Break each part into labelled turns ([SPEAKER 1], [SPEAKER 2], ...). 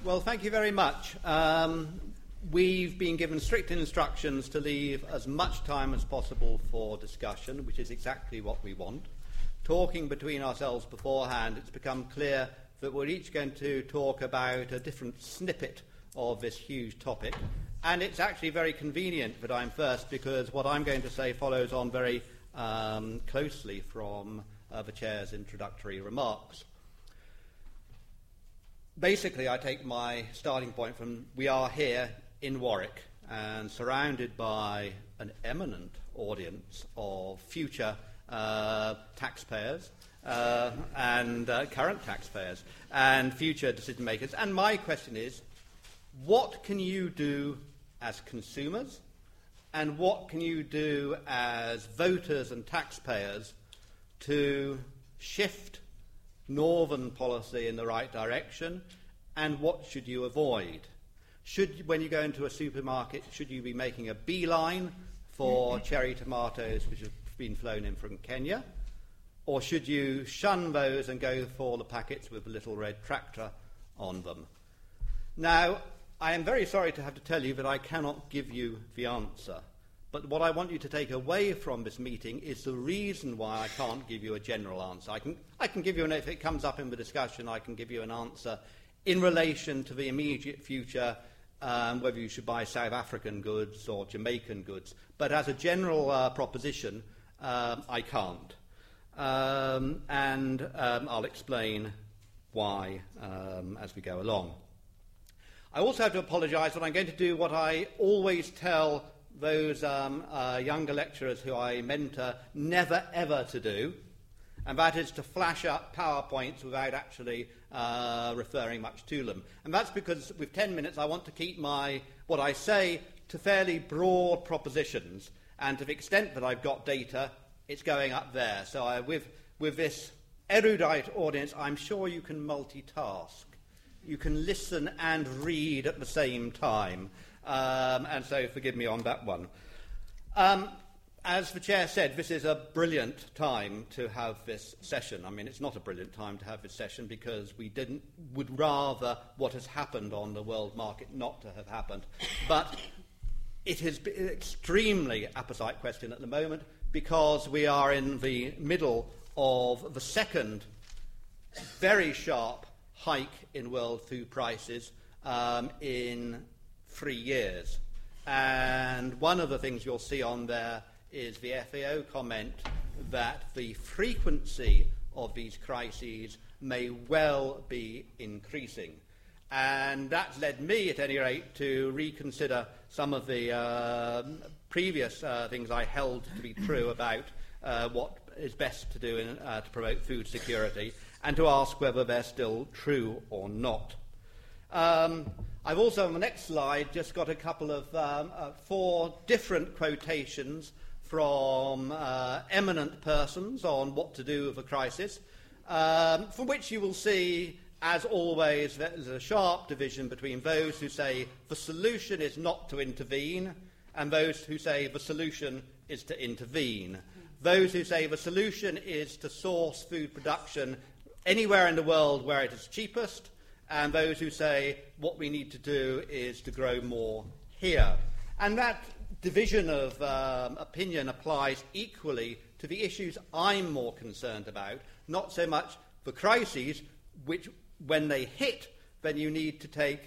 [SPEAKER 1] Well, thank you very much. We've been given strict instructions to leave as much time as possible for discussion, which is exactly what we want. Talking between ourselves beforehand, it's become clear that we're each going to talk about a different snippet of this huge topic. And it's actually very convenient that I'm first, because what I'm going to say follows on very closely from the Chair's introductory remarks. Basically, I take my starting point from we are here in Warwick and surrounded by an eminent audience of future taxpayers and current taxpayers and future decision makers. And my question is, what can you do as consumers and what can you do as voters and taxpayers to shift Northern policy in the right direction, and what should you avoid? When you go into a supermarket, should you be making a beeline for cherry tomatoes which have been flown in from Kenya, or should you shun those and go for the packets with the little red tractor on them? Now, I am very sorry to have to tell you that I cannot give you the answer. But what I want you to take away from this meeting is the reason why I can't give you a general answer. I can give you if it comes up in the discussion, I can give you an answer in relation to the immediate future, whether you should buy South African goods or Jamaican goods. But as a general proposition, I can't. And I'll explain why as we go along. I also have to apologise that I'm going to do what I always tell those younger lecturers who I mentor never ever to do, and that is to flash up PowerPoints without actually referring much to them. And that's because with 10 minutes I want to keep what I say to fairly broad propositions, and to the extent that I've got data, it's going up there. So with this erudite audience, I'm sure you can multitask. You can listen and read at the same time. And so forgive me on that one. As the Chair said, this is a brilliant time to have this session. I mean, it's not a brilliant time to have this session because would rather what has happened on the world market not to have happened. But it has been an extremely apposite question at the moment because we are in the middle of the second very sharp hike in world food prices in 3 years. And one of the things you'll see on there is the FAO comment that the frequency of these crises may well be increasing. And that's led me, at any rate, to reconsider some of the previous things I held to be true about what is best to do to promote food security, and to ask whether they're still true or not. I've also, on the next slide, just got a couple of 4 different quotations from eminent persons on what to do with a crisis, from which you will see, as always, there's a sharp division between those who say the solution is not to intervene and those who say the solution is to intervene. Those who say the solution is to source food production anywhere in the world where it is cheapest, and those who say what we need to do is to grow more here. And that division of opinion applies equally to the issues I'm more concerned about, not so much the crises, which when they hit, then you need to take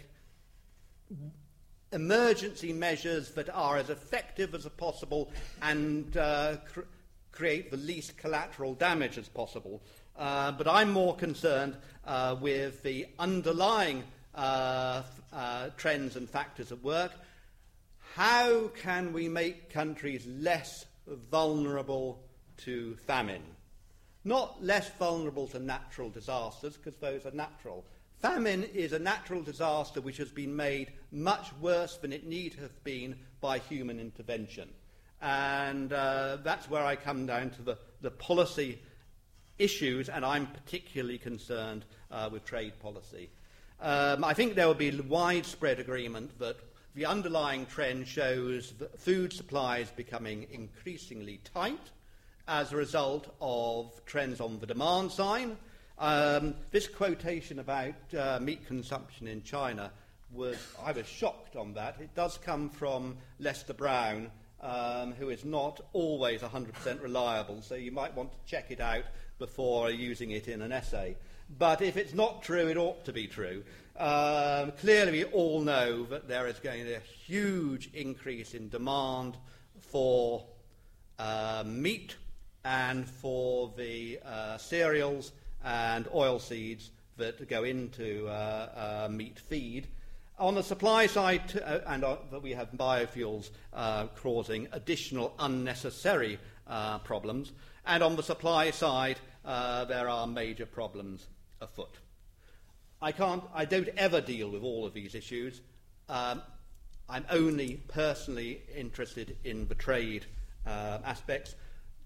[SPEAKER 1] emergency measures that are as effective as possible and create the least collateral damage as possible. But I'm more concerned with the underlying trends and factors at work. How can we make countries less vulnerable to famine? Not less vulnerable to natural disasters, because those are natural. Famine is a natural disaster which has been made much worse than it need have been by human intervention. And that's where I come down to the policy issues, and I'm particularly concerned with trade policy. I think there will be widespread agreement that the underlying trend shows that food supply is becoming increasingly tight as a result of trends on the demand side, This quotation about meat consumption in China I was shocked on that. It does come from Lester Brown, who is not always 100% reliable, so you might want to check it out before using it in an essay. But if it's not true, it ought to be true. Clearly, we all know that there is going to be a huge increase in demand for meat and for the cereals and oilseeds that go into meat feed. On the supply side, that we have biofuels causing additional unnecessary problems, and on the supply side, there are major problems afoot. I don't ever deal with all of these issues. I'm only personally interested in the trade aspects.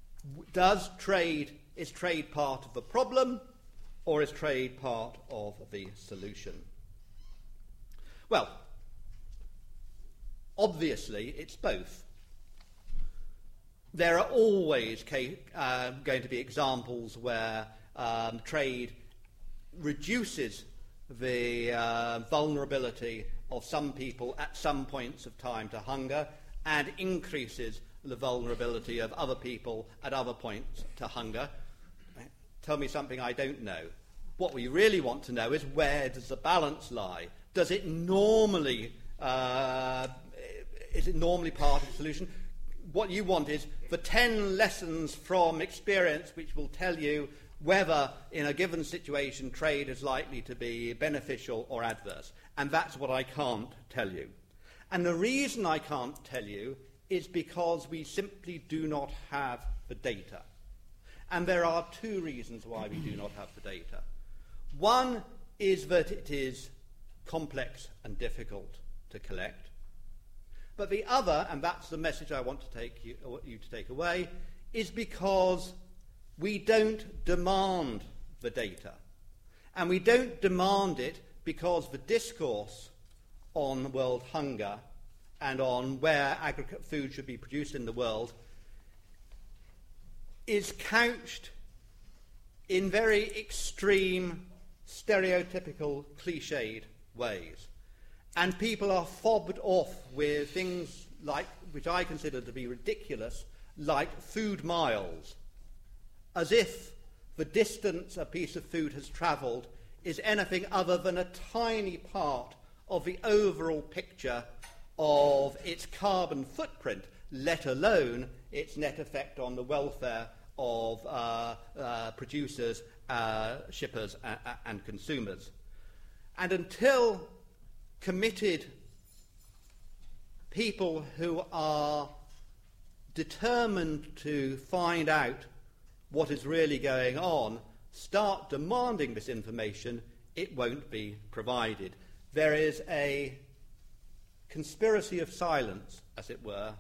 [SPEAKER 1] Is trade part of the problem, or is trade part of the solution? Well, obviously, it's both. There are always going to be examples where trade reduces the vulnerability of some people at some points of time to hunger and increases the vulnerability of other people at other points to hunger. Tell me something I don't know. What we really want to know is, where does the balance lie? Is it normally part of the solution? What you want is the 10 lessons from experience which will tell you whether in a given situation trade is likely to be beneficial or adverse. And that's what I can't tell you. And the reason I can't tell you is because we simply do not have the data. And there are two reasons why we do not have the data. One is that it is complex and difficult to collect. But the other, and that's the message I want to you to take away, is because we don't demand the data. And we don't demand it because the discourse on world hunger and on where food should be produced in the world is couched in very extreme, stereotypical, cliched ways. And people are fobbed off with things like, which I consider to be ridiculous, like food miles, as if the distance a piece of food has travelled is anything other than a tiny part of the overall picture of its carbon footprint, let alone its net effect on the welfare of producers, shippers, and consumers. And until committed people who are determined to find out what is really going on start demanding this information, it won't be provided. There is a conspiracy of silence, as it were,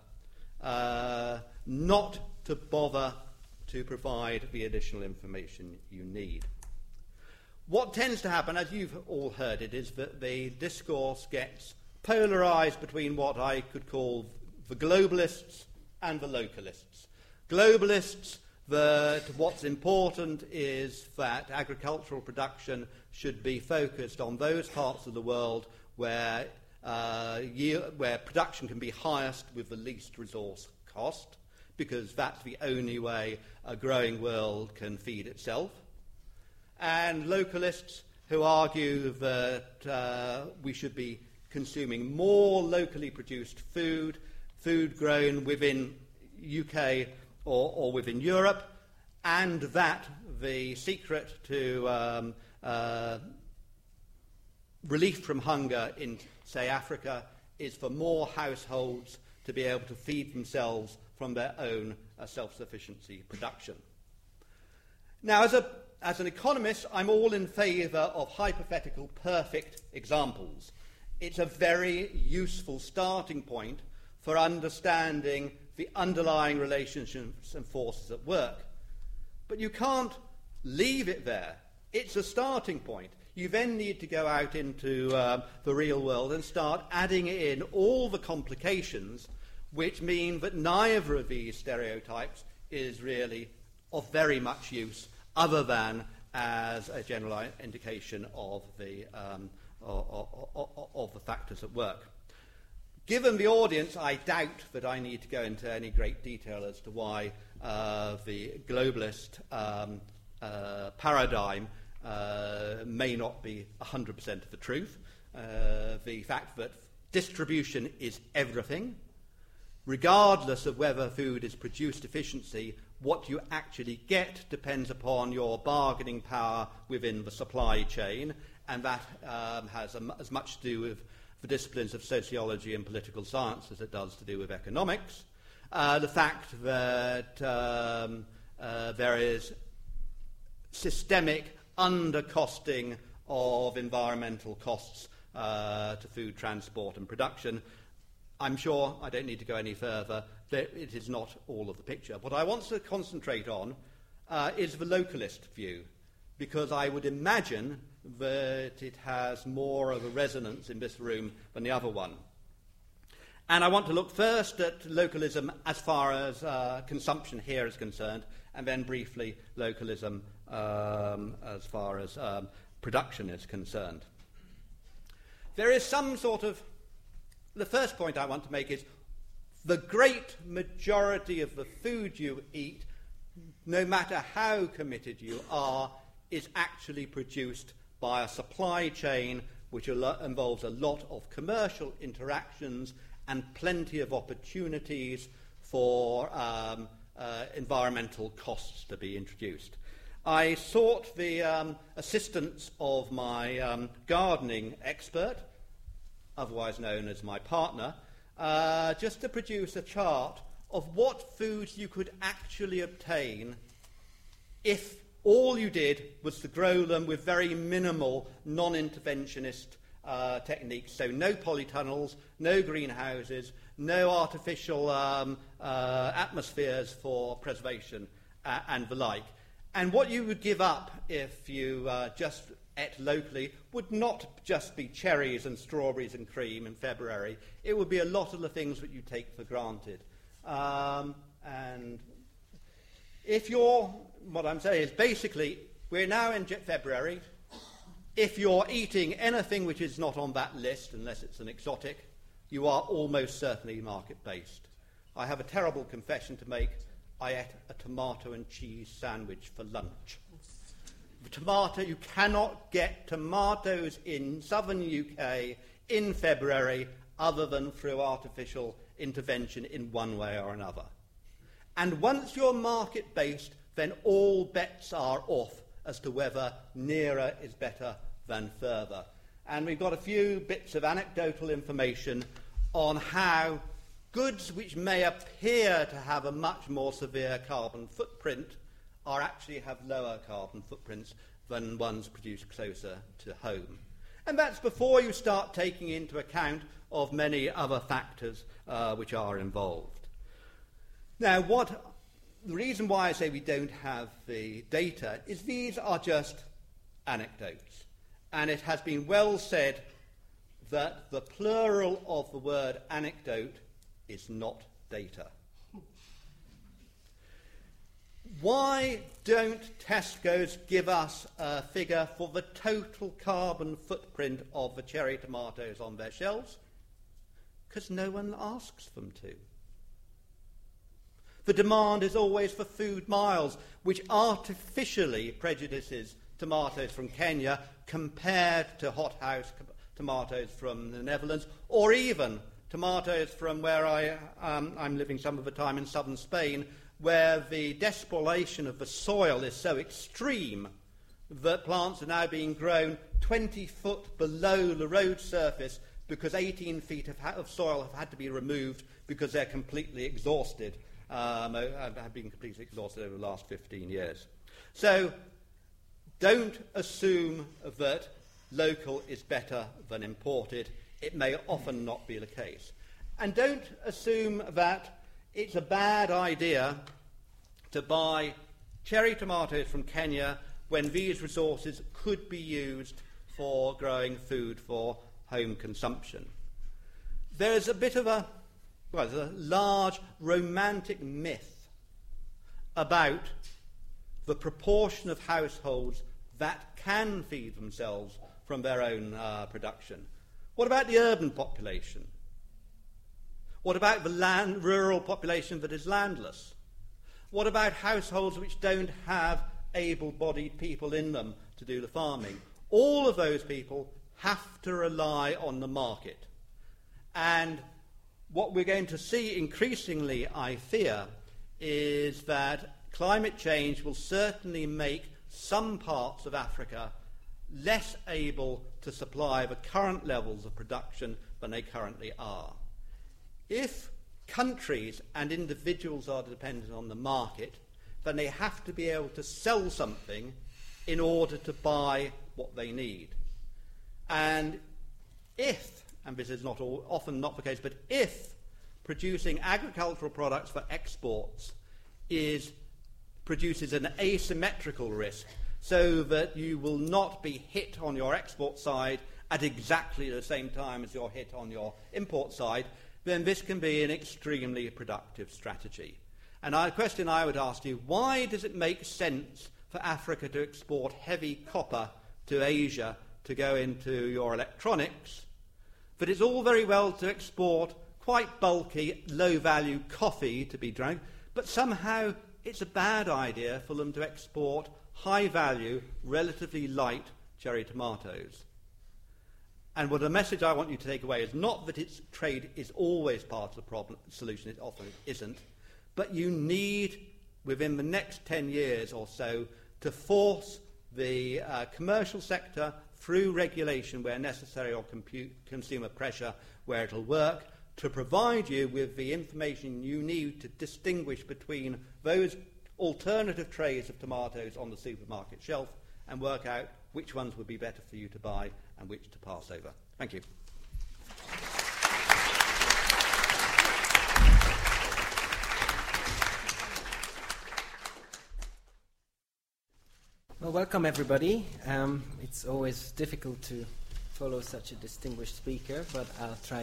[SPEAKER 1] not to bother to provide the additional information you need. What tends to happen, as you've all heard it, is that the discourse gets polarised between what I could call the globalists and the localists. Globalists, that what's important is that agricultural production should be focused on those parts of the world where production can be highest with the least resource cost, because that's the only way a growing world can feed itself. And localists who argue that we should be consuming more locally produced food grown within UK or within Europe, and that the secret to relief from hunger in, say, Africa is for more households to be able to feed themselves from their own self-sufficiency production. Now, as an economist, I'm all in favour of hypothetical perfect examples. It's a very useful starting point for understanding the underlying relationships and forces at work. But you can't leave it there. It's a starting point. You then need to go out into the real world and start adding in all the complications, which mean that neither of these stereotypes is really of very much use, other than as a general indication of the factors at work. Given the audience, I doubt that I need to go into any great detail as to why the globalist paradigm may not be 100% of the truth. The fact that distribution is everything, regardless of whether food is produced efficiently, what you actually get depends upon your bargaining power within the supply chain, and that has as much to do with the disciplines of sociology and political science as it does to do with economics. The fact that there is systemic undercosting of environmental costs to food transport and production. I'm sure I don't need to go any further, that it is not all of the picture. What I want to concentrate on is the localist view, because I would imagine that it has more of a resonance in this room than the other one. And I want to look first at localism as far as consumption here is concerned, and then briefly localism as far as production is concerned. There is some sort of... The first point I want to make is the great majority of the food you eat, no matter how committed you are, is actually produced by a supply chain which involves a lot of commercial interactions and plenty of opportunities for environmental costs to be introduced. I sought the assistance of my gardening expert, otherwise known as my partner, just to produce a chart of what foods you could actually obtain if all you did was to grow them with very minimal non-interventionist techniques. So no polytunnels, no greenhouses, no artificial atmospheres for preservation and the like. And what you would give up if you just ate locally would not just be cherries and strawberries and cream in February. It would be a lot of the things that you take for granted. And if you're... What I'm saying is basically, we're now in February. If you're eating anything which is not on that list, unless it's an exotic, you are almost certainly market-based. I have a terrible confession to make. I ate a tomato and cheese sandwich for lunch. The tomato, you cannot get tomatoes in southern UK in February other than through artificial intervention in one way or another. And once you're market-based, then all bets are off as to whether nearer is better than further. And we've got a few bits of anecdotal information on how goods which may appear to have a much more severe carbon footprint are actually have lower carbon footprints than ones produced closer to home. And that's before you start taking into account of many other factors which are involved. Now, the reason why I say we don't have the data is these are just anecdotes. And it has been well said that the plural of the word anecdote is not data. Why don't Tesco's give us a figure for the total carbon footprint of the cherry tomatoes on their shelves? Because no one asks them to. The demand is always for food miles, which artificially prejudices tomatoes from Kenya compared to hothouse tomatoes from the Netherlands, or even tomatoes from where I'm living some of the time in southern Spain, where the despoilation of the soil is so extreme that plants are now being grown 20 foot below the road surface because 18 feet of soil have had to be removed because they're completely exhausted. Have been completely exhausted over the last 15 years. So don't assume that local is better than imported. It may often not be the case. And don't assume that it's a bad idea to buy cherry tomatoes from Kenya when these resources could be used for growing food for home consumption. There's a bit of there's a large romantic myth about the proportion of households that can feed themselves from their own production? What about the urban population? What about the rural population that is landless? What about households which don't have able-bodied people in them to do the farming? All of those people have to rely on the market. And what we're going to see increasingly, I fear, is that climate change will certainly make some parts of Africa less able to supply the current levels of production than they currently are. If countries and individuals are dependent on the market, then they have to be able to sell something in order to buy what they need. And if, and this is often not the case, but if producing agricultural products for exports produces an asymmetrical risk, so that you will not be hit on your export side at exactly the same time as you're hit on your import side, then this can be an extremely productive strategy. And a question I would ask you, why does it make sense for Africa to export heavy copper to Asia to go into your electronics, but it's all very well to export quite bulky, low-value coffee to be drunk, but somehow it's a bad idea for them to export high-value, relatively light cherry tomatoes? And what the message I want you to take away is not that trade is always part of the problem, solution, it often isn't, but you need, within the next 10 years or so, to force the commercial sector through regulation where necessary or consumer pressure where it'll work, to provide you with the information you need to distinguish between those alternative trays of tomatoes on the supermarket shelf and work out which ones would be better for you to buy and which to pass over. Thank you.
[SPEAKER 2] Well, welcome everybody. It's always difficult to follow such a distinguished speaker, but I'll try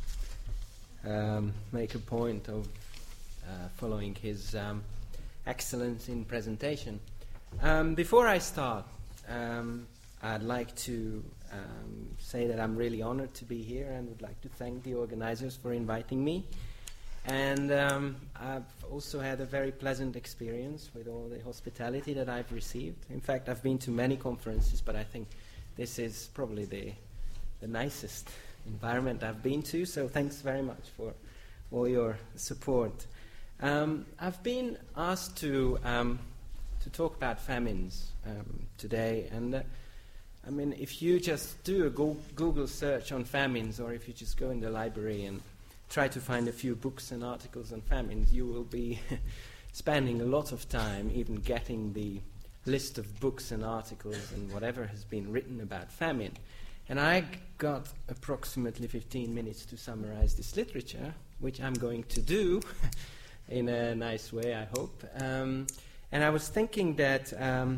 [SPEAKER 2] to make a point of following his excellence in presentation. Before I start, I'd like to say that I'm really honored to be here and would like to thank the organizers for inviting me. And I've also had a very pleasant experience with all the hospitality that I've received. In fact, I've been to many conferences, but I think this is probably the nicest environment I've been to, so thanks very much for all your support. I've been asked to talk about famines today, and I mean, if you just do a Google search on famines, or if you just go in the library and try to find a few books and articles on famines, you will be spending a lot of time even getting the list of books and articles and whatever has been written about famine. And I got approximately 15 minutes to summarize this literature, which I'm going to do in a nice way, I hope. And I was thinking that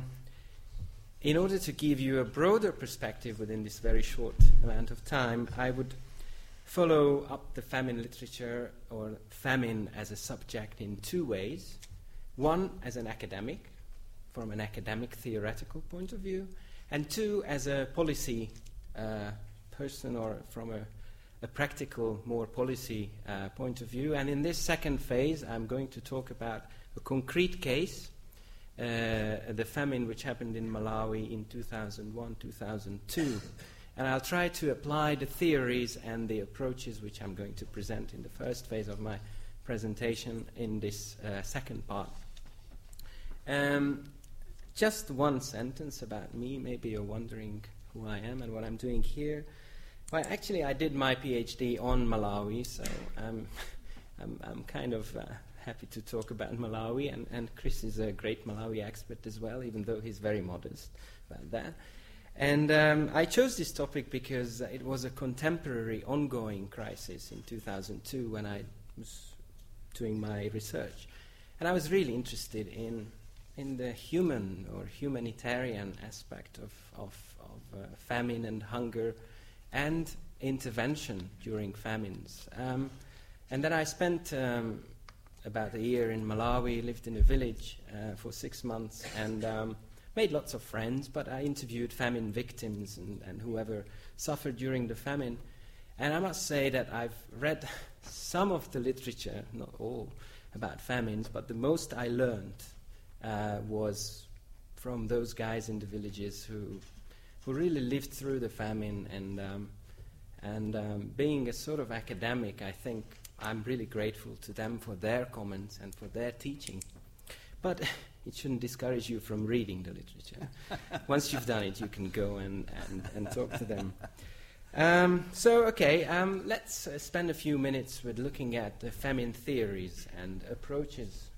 [SPEAKER 2] in order to give you a broader perspective within this very short amount of time, I would follow up the famine literature, or famine as a subject, in two ways. One, as an academic, from an academic theoretical point of view, and two, as a policy person, or from a practical, more policy point of view. And in this second phase, I'm going to talk about a concrete case, the famine which happened in Malawi in 2001-2002. And I'll try to apply the theories and the approaches which I'm going to present in the first phase of my presentation in this second part. Just one sentence about me. Maybe you're wondering who I am and what I'm doing here. Well, actually, I did my PhD on Malawi, so I'm kind of happy to talk about Malawi, and Chris is a great Malawi expert as well, even though he's very modest about that. And I chose this topic because it was a contemporary, ongoing crisis in 2002 when I was doing my research. And I was really interested in the human or humanitarian aspect of famine and hunger and intervention during famines. And then I spent about a year in Malawi, lived in a village for 6 months, and made lots of friends, but I interviewed famine victims and whoever suffered during the famine. And I must say that I've read some of the literature, not all, about famines, but the most I learned was from those guys in the villages who really lived through the famine. And being a sort of academic, I think I'm really grateful to them for their comments and for their teaching. But it shouldn't discourage you from reading the literature. Once you've done it, you can go and talk to them. Let's spend a few minutes with looking at the famine theories and approaches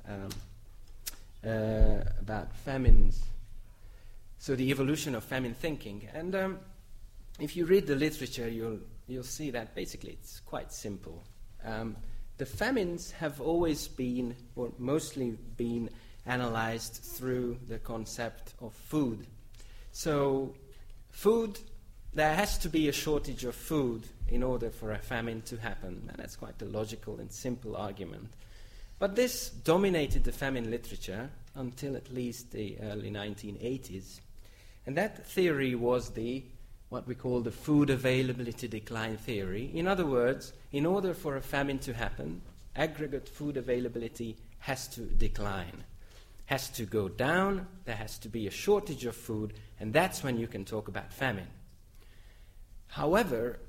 [SPEAKER 2] about famines. So the evolution of famine thinking. And if you read the literature, you'll see that basically it's quite simple. The famines have always been, or mostly been, analyzed through the concept of food. So food, there has to be a shortage of food in order for a famine to happen, and that's quite a logical and simple argument. But this dominated the famine literature until at least the early 1980s, and that theory was what we call the food availability decline theory. In other words, in order for a famine to happen, aggregate food availability has to decline, has to go down, there has to be a shortage of food, and that's when you can talk about famine. However,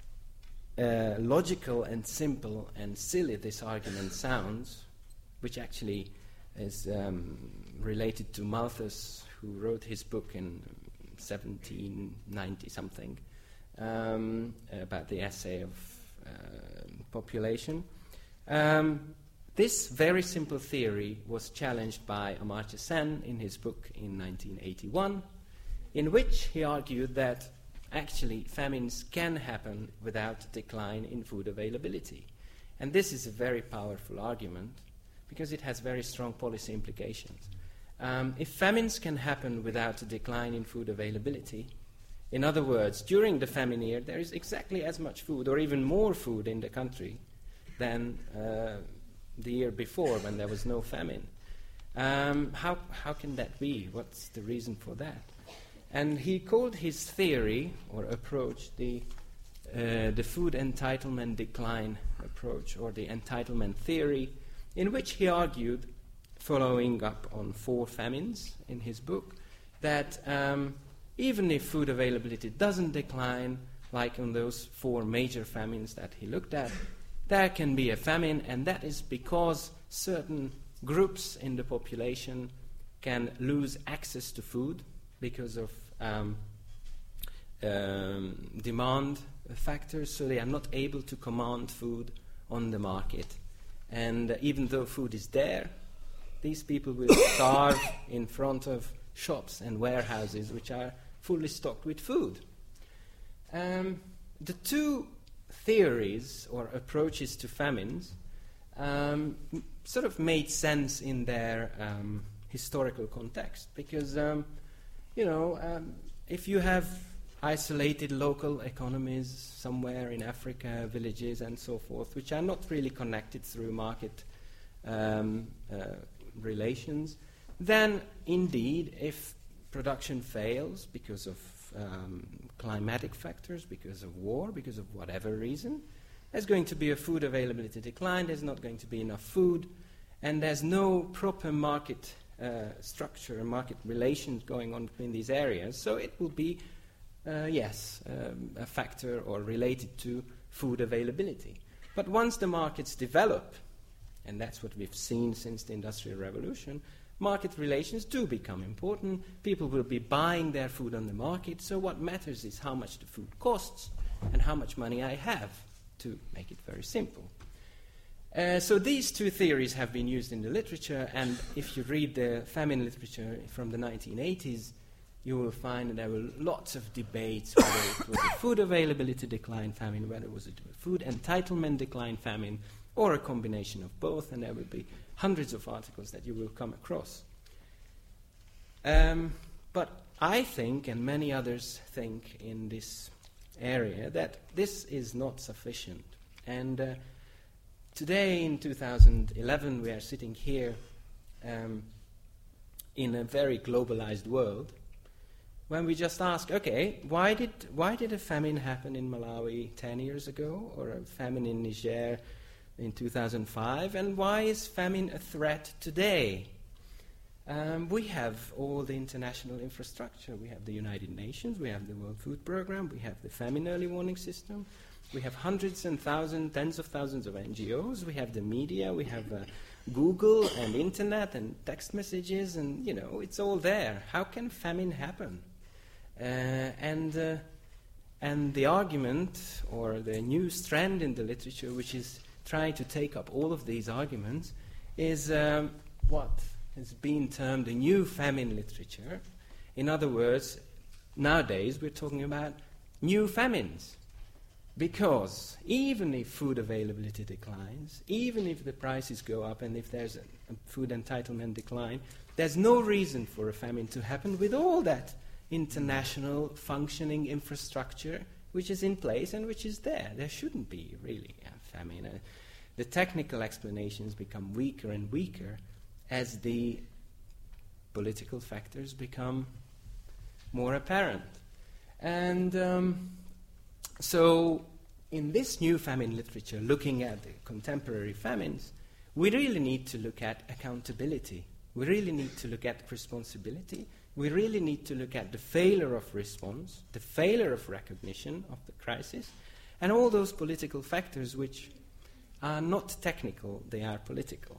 [SPEAKER 2] logical and simple and silly this argument sounds, which actually is related to Malthus, who wrote his book in 1790-something about the essay of population. This very simple theory was challenged by Amartya Sen in his book in 1981, in which he argued that actually famines can happen without decline in food availability. And this is a very powerful argument because it has very strong policy implications. If famines can happen without a decline in food availability, in other words, during the famine year, there is exactly as much food or even more food in the country than the year before when there was no famine. How can that be? What's the reason for that? And he called his theory or approach the food entitlement decline approach, or the entitlement theory, in which he argued, following up on 4 famines in his book, that even if food availability doesn't decline, like on those 4 major famines that he looked at, there can be a famine, and that is because certain groups in the population can lose access to food because of demand factors, so they are not able to command food on the market. And even though food is there, these people will starve in front of shops and warehouses which are fully stocked with food. The 2 theories or approaches to famines sort of made sense in their historical context, because if you have isolated local economies somewhere in Africa, villages and so forth, which are not really connected through market relations, then indeed, if production fails because of climatic factors, because of war, because of whatever reason, there's going to be a food availability decline, there's not going to be enough food, and there's no proper market structure and market relations going on between these areas. So it will be, a factor or related to food availability. But once the markets develop, and that's what we've seen since the Industrial Revolution, market relations do become important. People will be buying their food on the market, so what matters is how much the food costs and how much money I have, to make it very simple. So these 2 theories have been used in the literature, and if you read the famine literature from the 1980s, you will find that there were lots of debates whether it was a food availability decline famine, whether it was a food entitlement decline famine, or a combination of both, and there will be hundreds of articles that you will come across. But I think, and many others think in this area, that this is not sufficient. And today, in 2011, we are sitting here in a very globalized world, when we just ask, okay, why did a famine happen in Malawi 10 years ago, or a famine in Niger in 2005, and why is famine a threat today? We have all the international infrastructure. We have the United Nations, we have the World Food Programme, we have the famine early warning system, we have hundreds and thousands, tens of thousands of NGOs, we have the media, we have Google and internet and text messages, and it's all there. How can famine happen? And the argument, or the new strand in the literature, which is trying to take up all of these arguments, is what has been termed a new famine literature. In other words, nowadays we're talking about new famines. Because even if food availability declines, even if the prices go up, and if there's a food entitlement decline, there's no reason for a famine to happen with all that international functioning infrastructure which is in place and which is there. There shouldn't be really a famine. The technical explanations become weaker and weaker as the political factors become more apparent. And so in this new famine literature, looking at the contemporary famines, we really need to look at accountability. We really need to look at responsibility. We really need to look at the failure of response, the failure of recognition of the crisis, and all those political factors which are not technical, they are political.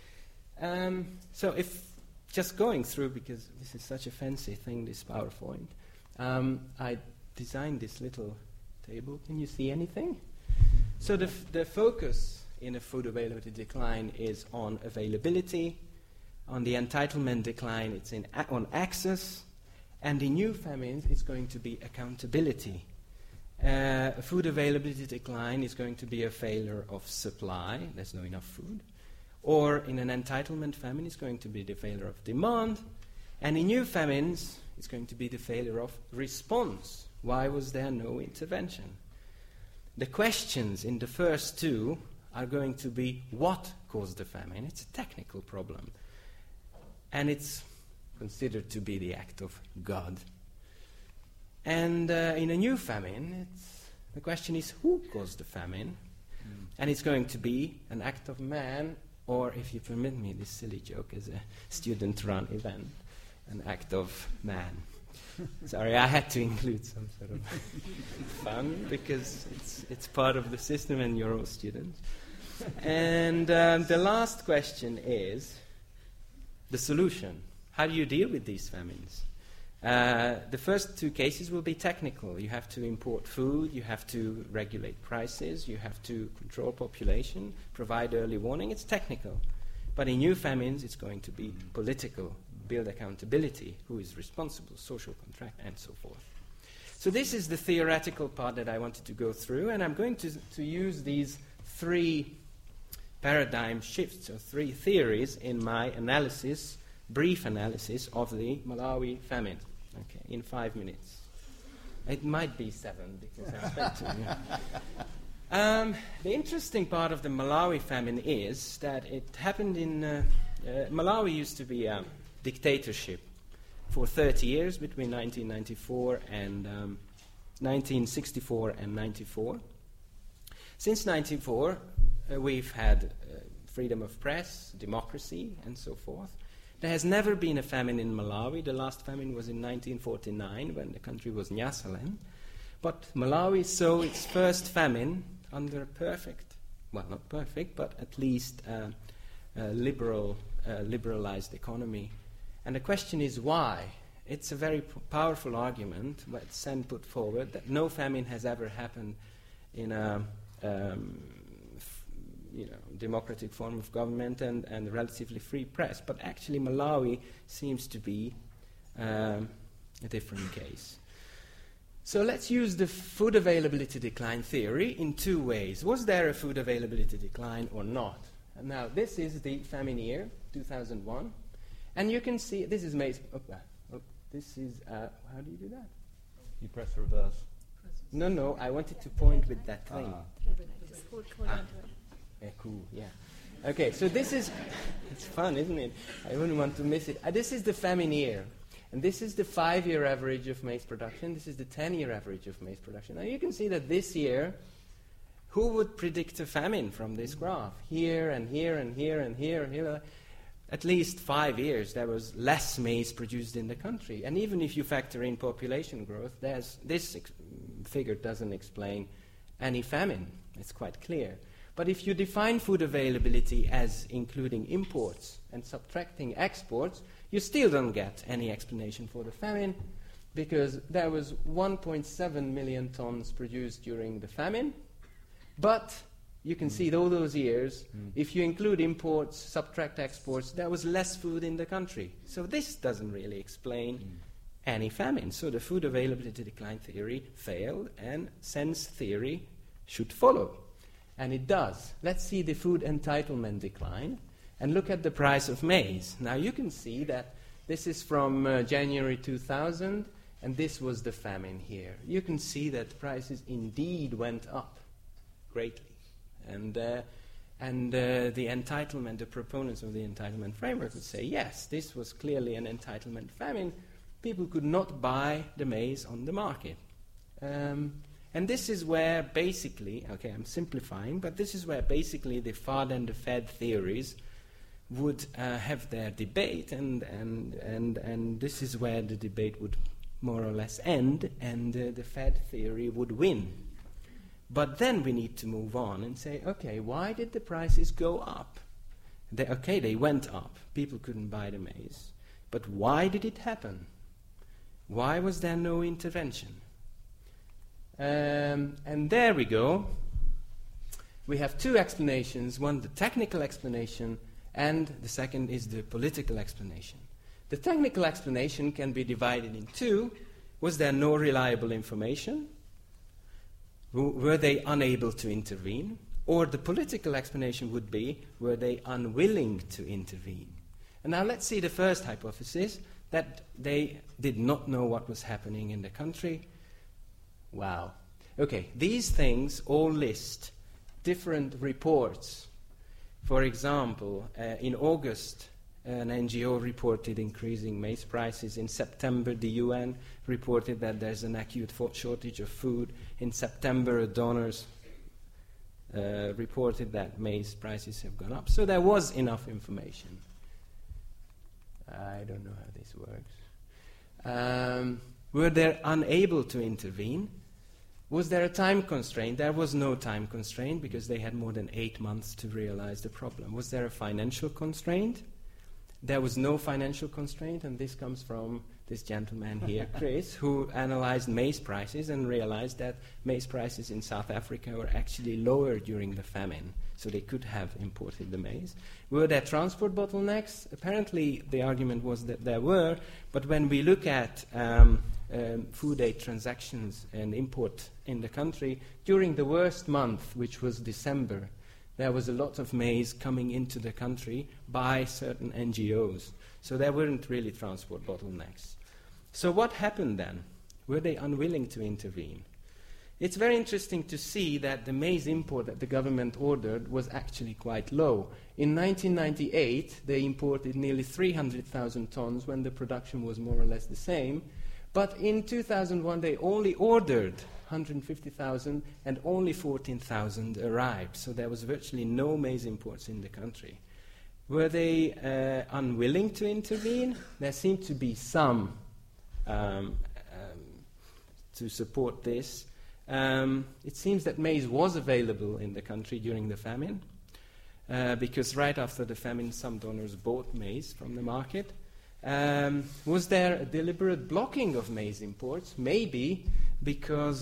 [SPEAKER 2] So if just going through, because this is such a fancy thing, this PowerPoint, I designed this little table. Can you see anything? So the focus in a food availability decline is on availability. On the entitlement decline, it's on access. And in new famines, it's going to be accountability. A food availability decline is going to be a failure of supply. There's not enough food. Or in an entitlement famine, it's going to be the failure of demand. And in new famines, it's going to be the failure of response. Why was there no intervention? The questions in the first two are going to be what caused the famine. It's a technical problem. And it's considered to be the act of God. And in a new famine, the question is who caused the famine? And it's going to be an act of man, or, if you permit me this silly joke, as a student-run event, an act of man. Sorry, I had to include some sort of fun, because it's part of the system and you're all students. And the last question is the solution. How do you deal with these famines? The first two cases will be technical. You have to import food, you have to regulate prices, you have to control population, provide early warning. It's technical. But in new famines, it's going to be political. Build accountability, who is responsible, social contract, and so forth. So this is the theoretical part that I wanted to go through, and I'm going to use these three paradigm shifts, or three theories, in my analysis, brief analysis of the Malawi famine, in 5 minutes. It might be 7, because I spent 2. Yeah. The interesting part of the Malawi famine is that it happened in... Malawi used to be a dictatorship for 30 years, between 1994 and 1964 and 94. Since 94, we've had freedom of press, democracy, and so forth. There has never been a famine in Malawi. The last famine was in 1949, when the country was Nyasaland. But Malawi saw its first famine under a perfect, well, not perfect, but at least liberalized economy. And the question is why? It's a very powerful argument, what Sen put forward, that no famine has ever happened in a democratic form of government and relatively free press. But actually Malawi seems to be a different case. So let's use the food availability decline theory in 2 ways. Was there a food availability decline or not? And now this is the famine year, 2001. And you can see, this is made, this is, how do you do that?
[SPEAKER 1] You press reverse.
[SPEAKER 2] No, I wanted to point with that thing.
[SPEAKER 3] Just hold onto it.
[SPEAKER 2] Cool, yeah. Okay, so this is, it's fun, isn't it? I wouldn't want to miss it. This is the famine year. And this is the 5-year average of maize production. This is the 10-year average of maize production. Now you can see that this year, who would predict a famine from this graph? Here and here and here and here and here. At least 5 years there was less maize produced in the country. And even if you factor in population growth, this figure doesn't explain any famine. It's quite clear. But if you define food availability as including imports and subtracting exports, you still don't get any explanation for the famine, because there was 1.7 million tons produced during the famine. But you can see all those years, if you include imports, subtract exports, there was less food in the country. So this doesn't really explain any famine. So the food availability decline theory failed, and sense theory should follow. And it does. Let's see the food entitlement decline and look at the price of maize. Now you can see that this is from January 2000, and this was the famine here. You can see that prices indeed went up greatly. And the entitlement, the proponents of the entitlement framework would say, yes, this was clearly an entitlement famine. People could not buy the maize on the market. And this is where basically, okay, I'm simplifying, but this is where basically the FAD and the Fed theories would have their debate, and this is where the debate would more or less end, and the Fed theory would win. But then we need to move on and say, okay, why did the prices go up? They went up. People couldn't buy the maize. But why did it happen? Why was there no intervention? And there we go. We have two explanations. One, the technical explanation, and the second is the political explanation. The technical explanation can be divided in two. Was there no reliable information? Were they unable to intervene? Or the political explanation would be, were they unwilling to intervene? And now let's see the first hypothesis, that they did not know what was happening in the country. Wow. Okay, these things all list different reports. For example, in August, an NGO reported increasing maize prices. In September, the UN reported that there's an acute shortage of food. In September, donors reported that maize prices have gone up. So there was enough information. I don't know how this works. Were they unable to intervene? Was there a time constraint? There was no time constraint because they had more than 8 months to realize the problem. Was there a financial constraint? There was no financial constraint, and this comes from this gentleman here, Chris, who analyzed maize prices and realized that maize prices in South Africa were actually lower during the famine, so they could have imported the maize. Were there transport bottlenecks? Apparently the argument was that there were, but when we look at food aid transactions and import in the country, during the worst month, which was December, there was a lot of maize coming into the country by certain NGOs. So there weren't really transport bottlenecks. So what happened then? Were they unwilling to intervene? It's very interesting to see that the maize import that the government ordered was actually quite low. In 1998, they imported nearly 300,000 tons when the production was more or less the same. But in 2001, they only ordered 150,000 and only 14,000 arrived. So there was virtually no maize imports in the country. Were they unwilling to intervene? There seemed to be some to support this. It seems that maize was available in the country during the famine, because right after the famine, some donors bought maize from the market. Was there a deliberate blocking of maize imports? Maybe because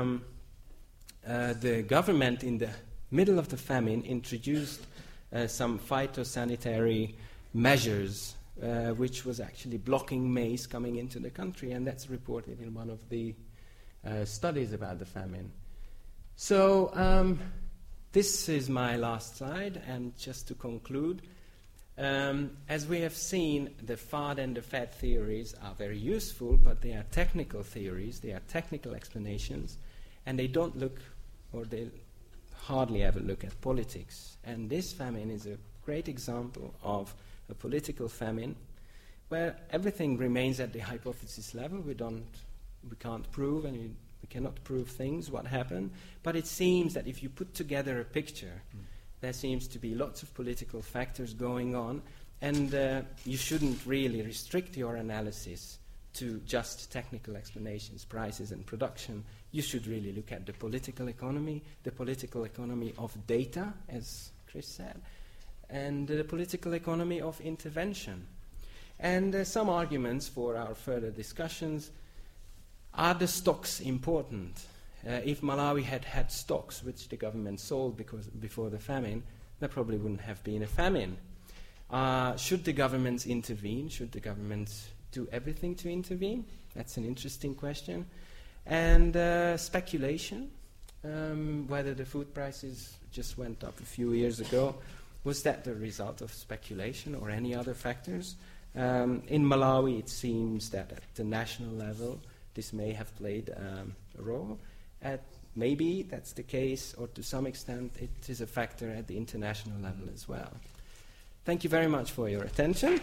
[SPEAKER 2] the government in the middle of the famine introduced some phytosanitary measures which was actually blocking maize coming into the country, and that's reported in one of the studies about the famine. So this is my last slide, and just to conclude, as we have seen, the FAD and the FED theories are very useful, but they are technical theories, they are technical explanations, and they don't look, or they hardly ever look at politics. And this famine is a great example of a political famine where everything remains at the hypothesis level. We can't prove, and we cannot prove things, what happened. But it seems that if you put together a picture, there seems to be lots of political factors going on, and you shouldn't really restrict your analysis to just technical explanations, prices and production. You should really look at the political economy of data, as Chris said, and the political economy of intervention. And some arguments for our further discussions. Are the stocks important? If Malawi had had stocks which the government sold before the famine, there probably wouldn't have been a famine. Should the governments intervene? Should the governments do everything to intervene? That's an interesting question. And speculation, whether the food prices just went up a few years ago, was that the result of speculation or any other factors? In Malawi, it seems that at the national level, this may have played a role. Maybe that's the case, or to some extent, it is a factor at the international level as well. Thank you very much for your attention.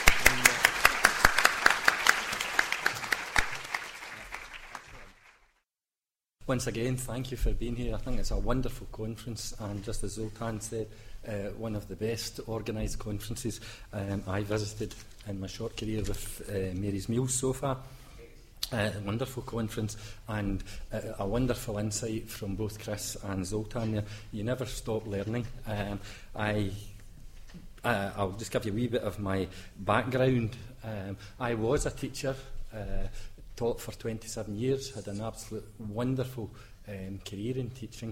[SPEAKER 3] Once again, thank you for being here. I think it's a wonderful conference, and just as Zoltan said, one of the best organised conferences I visited in my short career with Mary's Meals so far. A wonderful conference, and a wonderful insight from both Chris and Zoltan. You never stop learning. I'll just give you a wee bit of my background. I was a teacher, taught for 27 years, had an absolute wonderful career in teaching,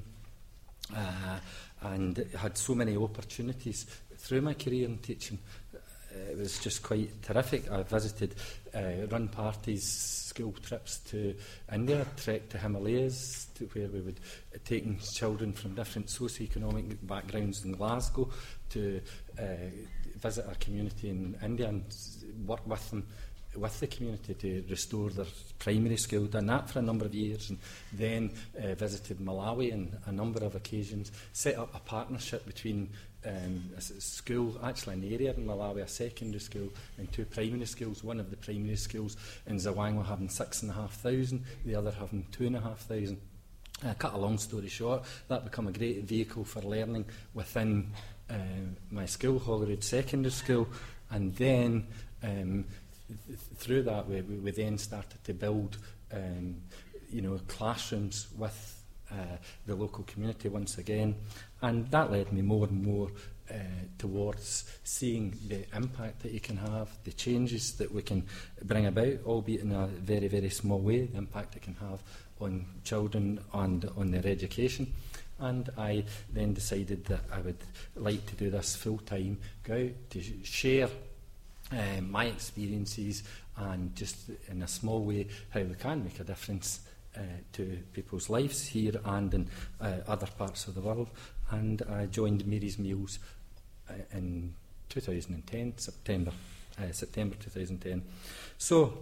[SPEAKER 3] and had so many opportunities through my career in teaching. It was just quite terrific. I visited run parties, school trips to India, trek to Himalayas, where we would take children from different socio-economic backgrounds in Glasgow to visit our community in India and work with them, with the community, to restore their primary school. Done that for a number of years, and then visited Malawi on a number of occasions, set up a partnership between a school, actually an area in Malawi, a secondary school and two primary schools. One of the primary schools in Zawangwa having 6,500, the other having 2,500. Cut a long story short, that became a great vehicle for learning within my school, Holyrood Secondary School, and then through that we then started to build classrooms with the local community once again, and that led me more and more towards seeing the impact that you can have, the changes that we can bring about, albeit in a very, very small way, the impact it can have on children and on their education. And I then decided that I would like to do this full time, go out to share my experiences and just in a small way how we can make a difference to people's lives here and in other parts of the world. And I joined Mary's Meals in 2010, September 2010. So,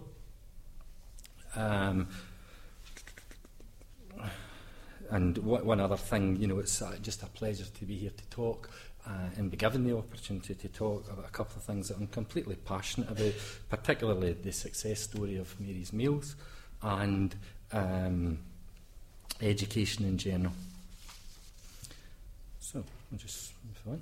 [SPEAKER 3] and one other thing, it's just a pleasure to be here to talk and be given the opportunity to talk about a couple of things that I'm completely passionate about, particularly the success story of Mary's Meals and education in general. So, I'll just move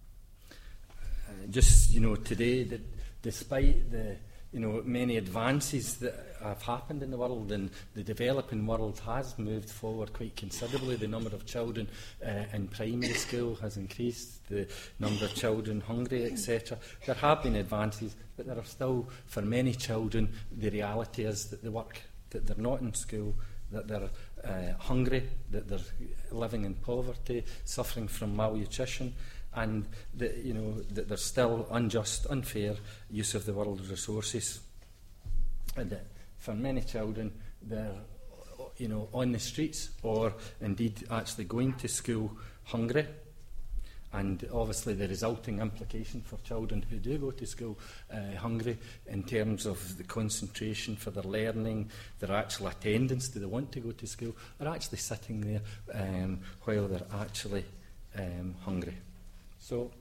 [SPEAKER 3] on. Today, despite the many advances that have happened in the world, and the developing world has moved forward quite considerably. The number of children in primary school has increased, the number of children hungry, etc. There have been advances, but there are still, for many children, the reality is that that they're not in school, that they're hungry, that they're living in poverty, suffering from malnutrition, and that there's still unjust, unfair use of the world's resources. And for many children, they're on the streets, or indeed actually going to school hungry. and obviously the resulting implication for children who do go to school hungry in terms of the concentration for their learning, their actual attendance, do they want to go to school, are actually sitting there while they're actually hungry. So,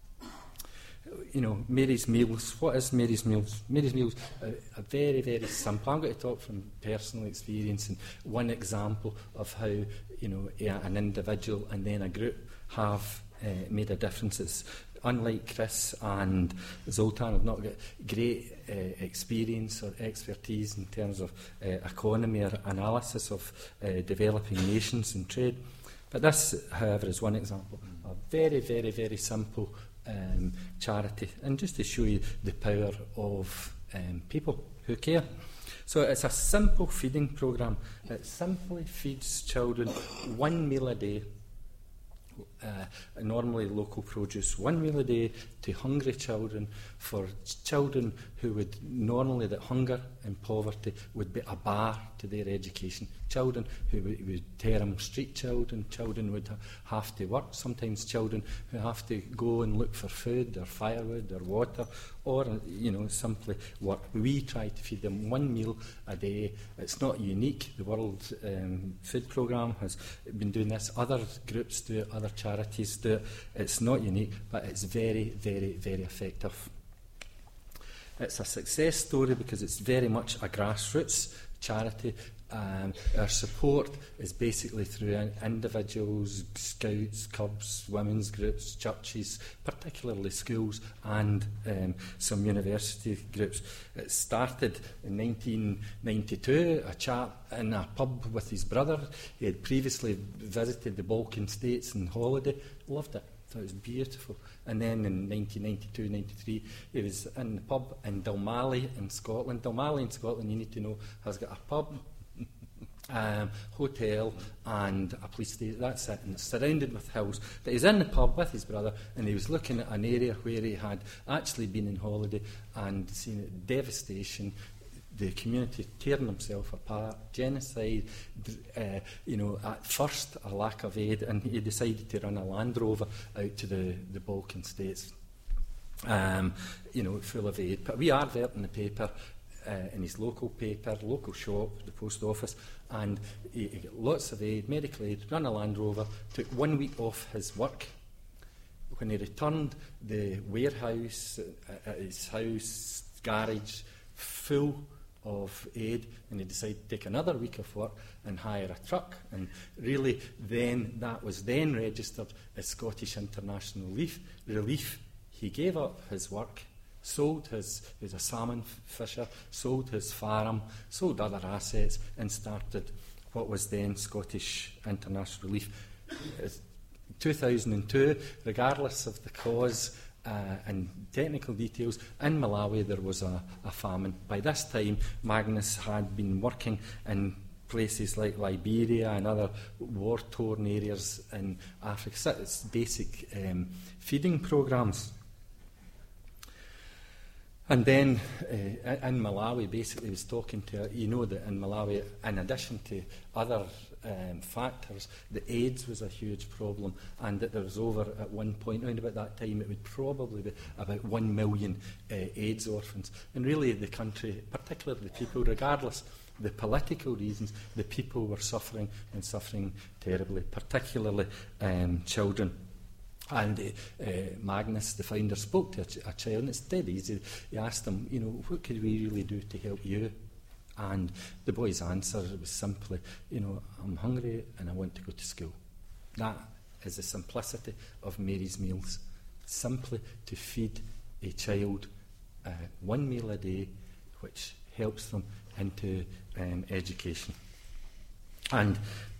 [SPEAKER 3] Mary's Meals. What is Mary's Meals? Mary's Meals are very, very simple. I'm going to talk from personal experience and one example of how, an individual and then a group have made a difference. It's unlike Chris and Zoltan, have not got great experience or expertise in terms of economy or analysis of developing nations and trade. But this, however, is one example. A very, very, very simple charity, and just to show you the power of people who care. So it's a simple feeding programme. It simply feeds children 1 meal a day, normally local produce, 1 meal a day to hungry children, for children who would normally, that hunger and poverty would be a bar to their education. Children who would term street children, children would have to work, sometimes children who have to go and look for food or firewood or water, or simply work. We try to feed them 1 meal a day. It's not unique. The World Food Programme has been doing this. Other groups do it, other charities do it. It's not unique, but it's very, very, very effective. It's a success story because it's very much a grassroots charity. Our support is basically through individuals, scouts, clubs, women's groups, churches, particularly schools, and some university groups. It started in 1992, a chap in a pub with his brother. He had previously visited the Balkan states on holiday, loved it. It was beautiful. And then in 1992-93, he was in the pub in Dalmally in Scotland. Dalmally in Scotland, you need to know, has got a pub, hotel and a police station. That's it, and it's surrounded with hills. But he's in the pub with his brother, and he was looking at an area where he had actually been on holiday and seen devastation, the community tearing themselves apart, genocide, at first a lack of aid, and he decided to run a Land Rover out to the Balkan states, full of aid. But we advert in the paper, in his local paper, local shop, the post office, and he got lots of aid, medical aid, ran a Land Rover, took 1 week off his work. When he returned, the warehouse at his house, garage, full of aid, and he decided to take another week of work and hire a truck, and really then that was then registered as Scottish International Relief. He gave up his work, sold he was a salmon fisher, sold his farm, sold other assets, and started what was then Scottish International Relief. 2002, regardless of the cause and technical details, in Malawi there was a famine. By this time, Magnus had been working in places like Liberia and other war-torn areas in Africa. So it's basic feeding programmes. And then in Malawi, basically, was talking to, that in Malawi, in addition to other factors, the AIDS was a huge problem, and that there was over, at one point, around about that time, it would probably be about 1 million AIDS orphans. And really, the country, particularly the people, regardless the political reasons, the people were suffering, and suffering terribly, particularly children. And Magnus, the founder, spoke to a child, and it's dead easy. He asked him, what could we really do to help you? And the boy's answer was simply, I'm hungry and I want to go to school. That is the simplicity of Mary's Meals. Simply to feed a child 1 meal a day, which helps them into education. And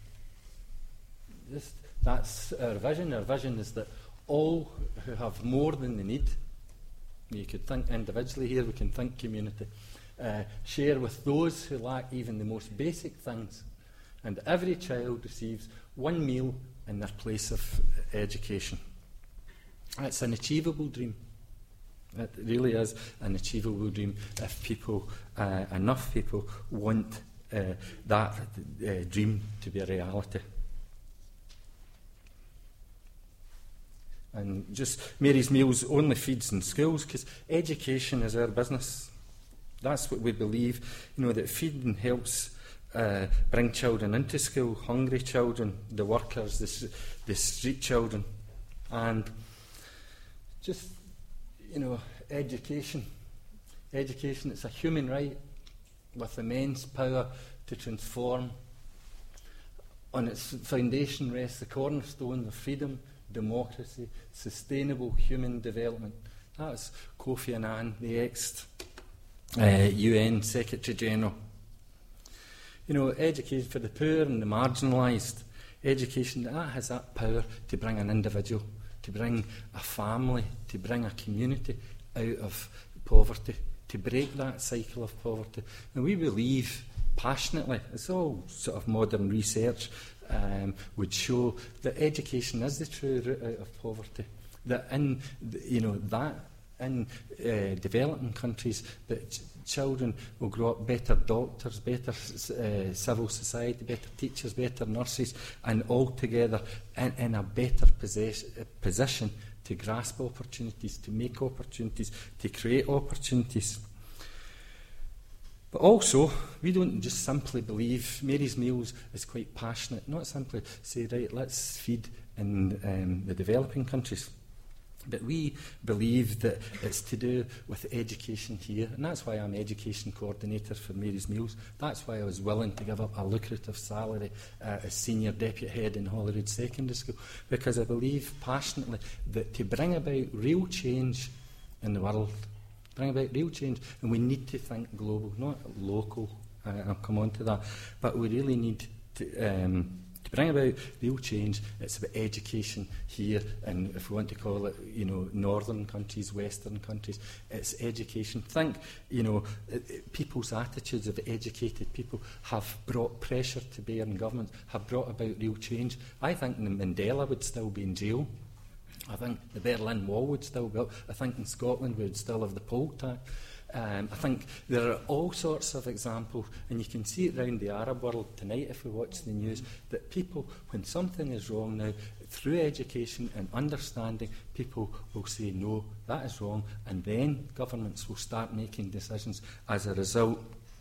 [SPEAKER 3] that's our vision. Our vision is that all who have more than they need, you could think individually here, we can think community, share with those who lack even the most basic things, and every child receives 1 meal in their place of education. It's an achievable dream. It really is an achievable dream if people, enough people, want that dream to be a reality. And just Mary's Meals only feeds in schools because education is our business. That's what we believe, that feeding helps bring children into school, hungry children, the workers, the street children. And just, education. Education, it's a human right with immense power to transform. On its foundation rests the cornerstone of freedom, democracy, sustainable human development. That's Kofi Annan, the ex-UN Secretary-General. Education for the poor and the marginalised, education, that has that power to bring an individual, to bring a family, to bring a community out of poverty, to break that cycle of poverty. And we believe passionately, it's all sort of modern research would show that education is the true route out of poverty. That in developing countries, that children will grow up better doctors, better civil society, better teachers, better nurses, and all together in a better position to grasp opportunities, to make opportunities, to create opportunities. But also, we don't just simply believe Mary's Meals is quite passionate, not simply say, right, let's feed in the developing countries. But we believe that it's to do with education here, and that's why I'm education coordinator for Mary's Meals. That's why I was willing to give up a lucrative salary as senior deputy head in Holyrood Secondary School, because I believe passionately that to bring about real change in the world, bring about real change, and we need to think global, not local. I'll come on to that, but we really need to bring about real change. It's about education here, and if we want to call it, northern countries, western countries, it's education. Think, people's attitudes of educated people have brought pressure to bear on governments, have brought about real change. I think Mandela would still be in jail. I think the Berlin Wall would still be up. I think in Scotland we would still have the poll tax. I think there are all sorts of examples, and you can see it around the Arab world tonight if we watch the news, that people, when something is wrong now, through education and understanding, people will say, no, that is wrong, and then governments will start making decisions as a result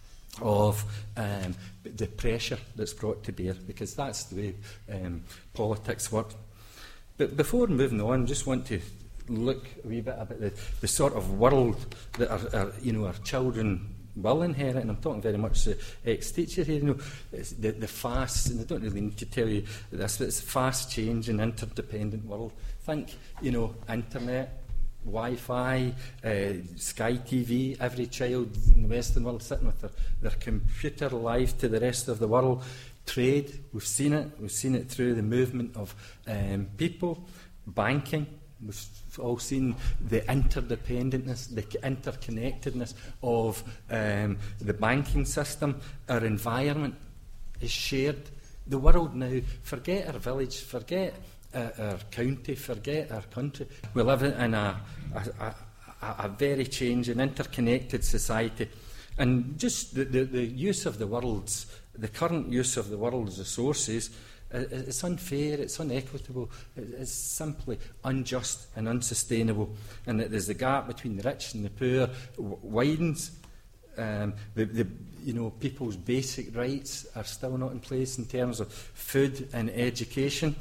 [SPEAKER 3] of the pressure that's brought to bear, because that's the way politics work. But before moving on, I just want to look a wee bit about the sort of world that our children will inherit, and I'm talking very much the ex-teacher here. It's the fast, and I don't really need to tell you this, but it's a fast-changing, interdependent world. Think, internet, Wi-Fi, Sky TV. Every child in the Western world sitting with their computer live to the rest of the world. Trade, we've seen it. We've seen it through the movement of people. Banking. We've all seen the interdependentness, the interconnectedness of the banking system. Our environment is shared. The world now, forget our village, forget our county, forget our country. We live in a very changing, interconnected society. And just the use of the world's, the current use of the world's resources, it's unfair, it's unequitable, it's simply unjust and unsustainable. And that there's the gap between the rich and the poor widens. People's basic rights are still not in place in terms of food and education.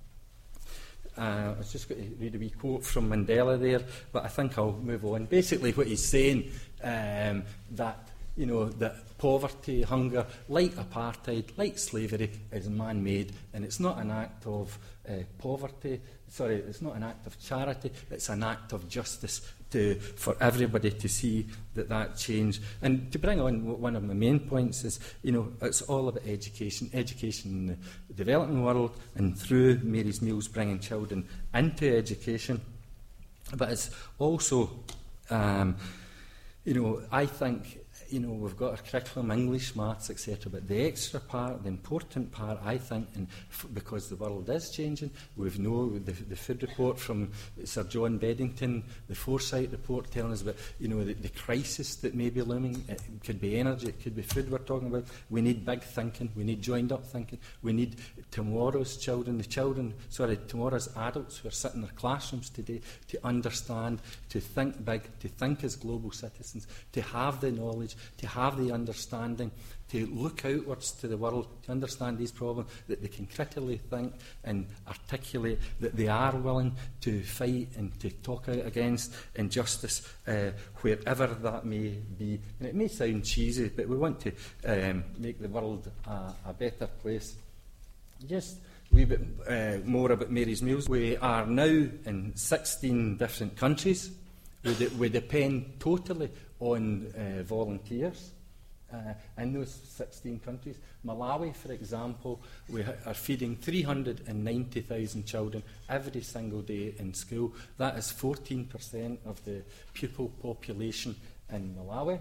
[SPEAKER 3] I was just going to read a wee quote from Mandela there, but I think I'll move on. Basically what he's saying, that poverty, hunger, like apartheid, like slavery, is man-made, and it's not an act of it's not an act of charity, it's an act of justice for everybody to see that change. And to bring on one of my main points is, it's all about education in the developing world, and through Mary's Meals bringing children into education. But it's also, I think, we've got our curriculum, English, maths, etc. But the extra part, the important part, I think, because the world is changing, we've the food report from Sir John Beddington, the Foresight report telling us about, the crisis that may be looming. It could be energy, it could be food we're talking about. We need big thinking, we need joined-up thinking, we need tomorrow's children, tomorrow's adults who are sitting in their classrooms today to understand, to think big, to think as global citizens, to have the knowledge, to have the understanding, to look outwards to the world, to understand these problems, that they can critically think and articulate, that they are willing to fight and to talk out against injustice wherever that may be. And it may sound cheesy, but we want to make the world a better place. Just a wee bit more about Mary's Meals. We are now in 16 different countries. We depend totally on volunteers in those 16 countries. Malawi, for example, we are feeding 390,000 children every single day in school. That is 14% of the pupil population in Malawi.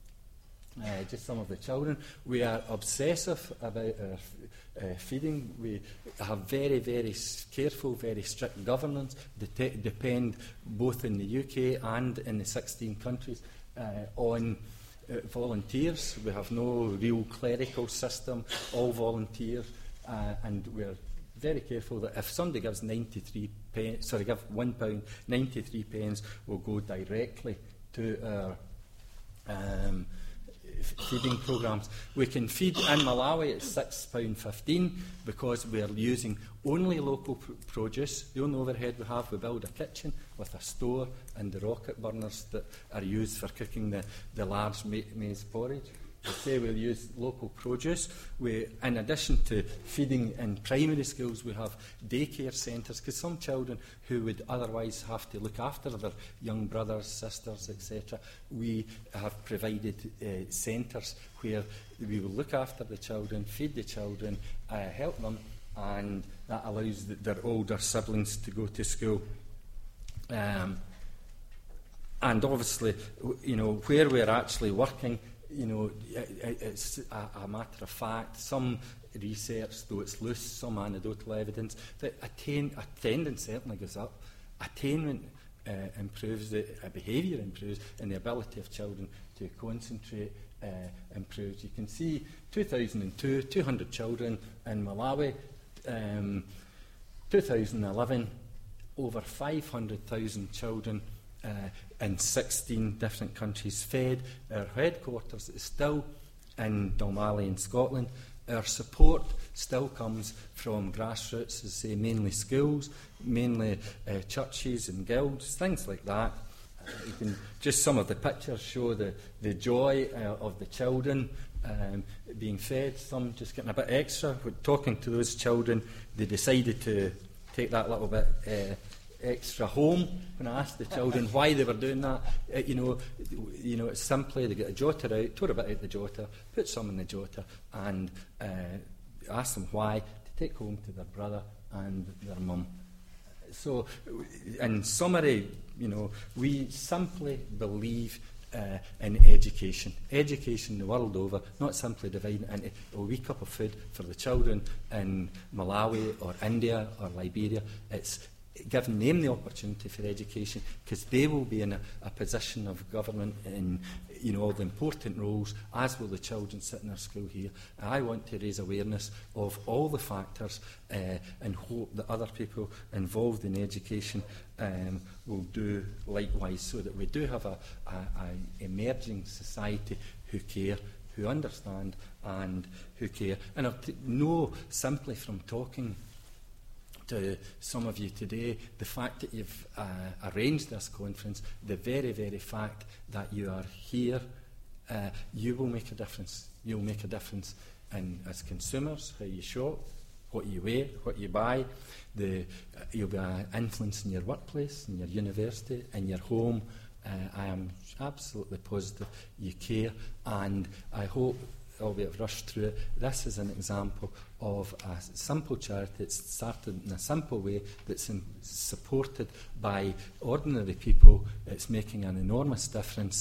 [SPEAKER 3] Just some of the children. We are obsessive about our feeding. We have very, very careful, very strict governance. Depend both in the UK and in the 16 countries on volunteers. We have no real clerical system, all volunteers, and we're very careful that if somebody gives give £1, 93 pence will go directly to our feeding programmes. We can feed in Malawi at £6.15 because we are using only local produce. The only overhead we have, we build a kitchen with a store and the rocket burners that are used for cooking the large maize porridge. We say we'll use local produce. In addition to feeding in primary schools, we have daycare centres, because some children who would otherwise have to look after their young brothers, sisters, etc., we have provided centres where we will look after the children, feed the children, help them, and that allows their older siblings to go to school. And obviously, where we're actually working, it's a matter of fact. Some research, though it's loose, some anecdotal evidence, that attendance certainly goes up. Attainment improves, behaviour improves, and the ability of children to concentrate improves. You can see 2002, 200 children in Malawi. 2011, over 500,000 children in 16 different countries fed. Our headquarters is still in Dalmally in Scotland. Our support still comes from grassroots, as I say, mainly schools, mainly churches and guilds, things like that. Just some of the pictures show the joy of the children being fed, some just getting a bit extra. We're talking to those children, they decided to take that little bit extra home. When I asked the children why they were doing that, it's simply they get a jotter out, tore a bit out the jotter, put some in the jotter, and ask them why, to take home to their brother and their mum. So, in summary, we simply believe in education. Education the world over, not simply dividing it into a wee cup of food for the children in Malawi or India or Liberia. It's giving them the opportunity for education, because they will be in a position of government in all the important roles, as will the children sitting in our school here. I want to raise awareness of all the factors and hope that other people involved in education will do likewise, so that we do have a emerging society who care, who understand and who care. And I know simply from talking to some of you today, the fact that you've arranged this conference, the very, very fact that you are here, you will make a difference. You'll make a difference as consumers, how you shop, what you wear, what you buy. You'll be an influence in your workplace, in your university, in your home. I am absolutely positive you care, and I hope, albeit I've rushed through it, this is an example of a simple charity that's started in a simple way, that's supported by ordinary people. It's making an enormous difference,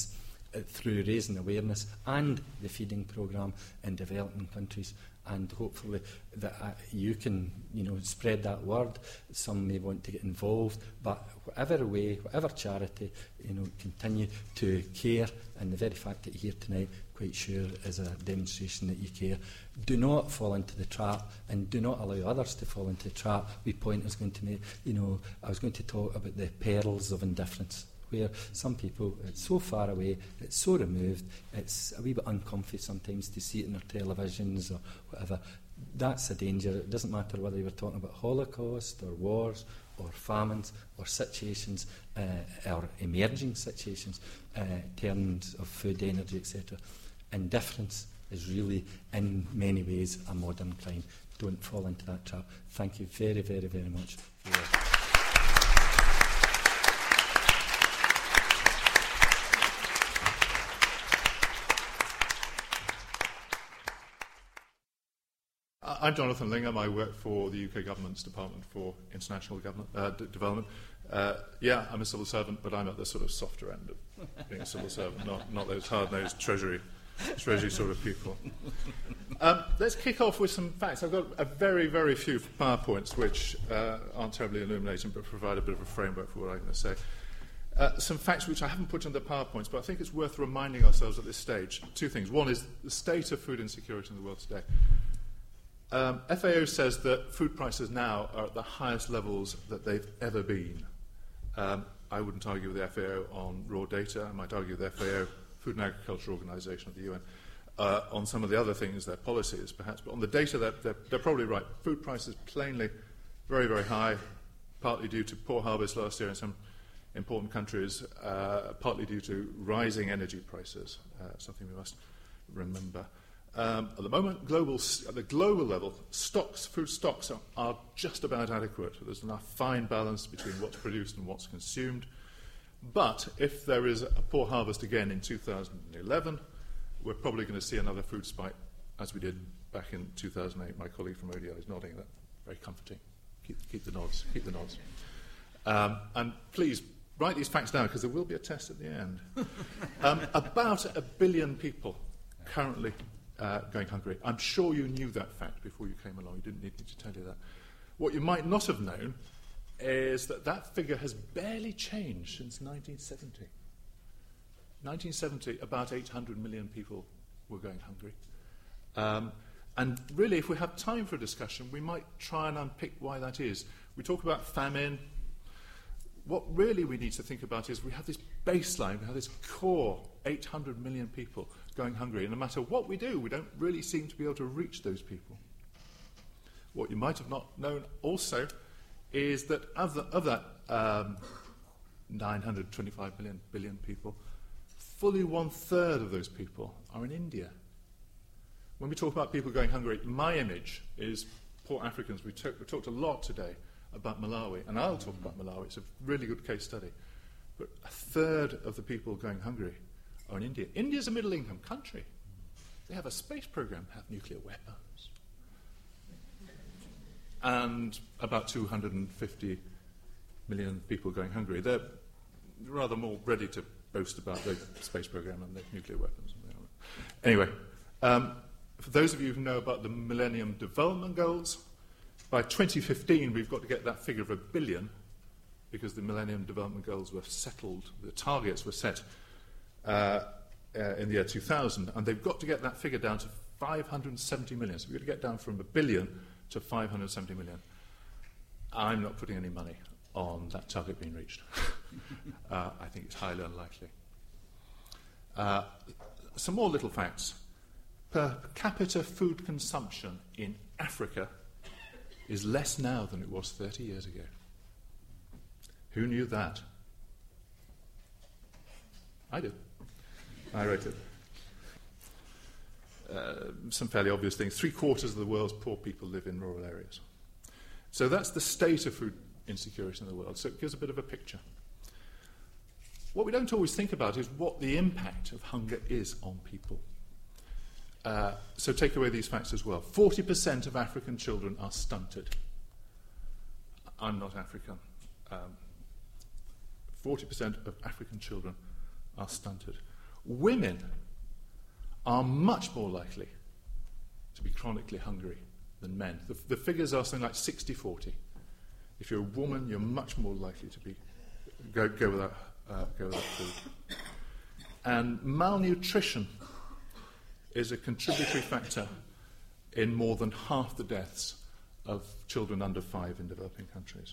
[SPEAKER 3] through raising awareness and the feeding programme in developing countries. And hopefully that you can, spread that word. Some may want to get involved, but whatever way, whatever charity, continue to care. And the very fact that you're here tonight, quite sure, is a demonstration that you care. Do not fall into the trap, and do not allow others to fall into the trap. I was going to talk about the perils of indifference, where some people, it's so far away, it's so removed, it's a wee bit uncomfy sometimes to see it in their televisions or whatever. That's a danger. It doesn't matter whether you were talking about Holocaust or wars or famines or situations or emerging situations, terms of food, energy, etc. Indifference is really, in many ways, a modern crime. Don't fall into that trap. Thank you very, very, very much.
[SPEAKER 4] I'm Jonathan Lingham. I work for the UK Government's Department for International Development. I'm a civil servant, but I'm at the sort of softer end of being a civil servant, not those hard-nosed treasury sort of people. Let's kick off with some facts. I've got a very, very few PowerPoints, which aren't terribly illuminating, but provide a bit of a framework for what I'm going to say. Some facts which I haven't put in the PowerPoints, but I think it's worth reminding ourselves at this stage. Two things. One is the state of food insecurity in the world today. FAO says that food prices now are at the highest levels that they've ever been. I wouldn't argue with the FAO on raw data. I might argue with the FAO, Food and Agriculture Organization of the UN, on some of the other things, their policies perhaps. But on the data, they're probably right. Food prices plainly very, very high, partly due to poor harvest last year in some important countries, partly due to rising energy prices, something we must remember. At the moment, at the global level, food stocks are just about adequate. There's enough fine balance between what's produced and what's consumed. But if there is a poor harvest again in 2011, we're probably going to see another food spike, as we did back in 2008. My colleague from ODI is nodding. That's very comforting. Keep the nods. Keep the nods. And please, write these facts down, because there will be a test at the end. About 1 billion people currently going hungry. I'm sure you knew that fact before you came along. You didn't need me to tell you that. What you might not have known is that figure has barely changed since 1970. 1970, about 800 million people were going hungry. And really, if we have time for a discussion, we might try and unpick why that is. We talk about famine. What really we need to think about is we have this baseline, we have this core 800 million people going hungry, and no matter what we do, we don't really seem to be able to reach those people. What you might have not known also is that of that 925 billion people, fully 1/3 of those people are in India. When we talk about people going hungry, my image is poor Africans. We talked a lot today about Malawi, and I'll talk about Malawi. It's a really good case study. But 1/3 of the people going hungry are in India. India's a middle-income country. They have a space program, have nuclear weapons. And about 250 million people going hungry. They're rather more ready to boast about the space program and the nuclear weapons. Anyway, for those of you who know about the Millennium Development Goals, by 2015 we've got to get that figure of 1 billion, because the Millennium Development Goals were settled, the targets were set in the year 2000, and they've got to get that figure down to 570 million. So we've got to get down from 1 billion to 570 million. I'm not putting any money on that target being reached. I think it's highly unlikely. Some more little facts. Per capita food consumption in Africa is less now than it was 30 years ago. Who knew that? I did. I wrote it. Some fairly obvious things. 3/4 of the world's poor people live in rural areas. So that's the state of food insecurity in the world. So it gives a bit of a picture. What we don't always think about is what the impact of hunger is on people. So take away these facts as well. 40% of African children are stunted. I'm not African. 40% of African children are stunted. women are much more likely to be chronically hungry than men. The figures are something like 60-40. If you're a woman, you're much more likely to go without food. And malnutrition is a contributory factor in more than half the deaths of children under 5 in developing countries.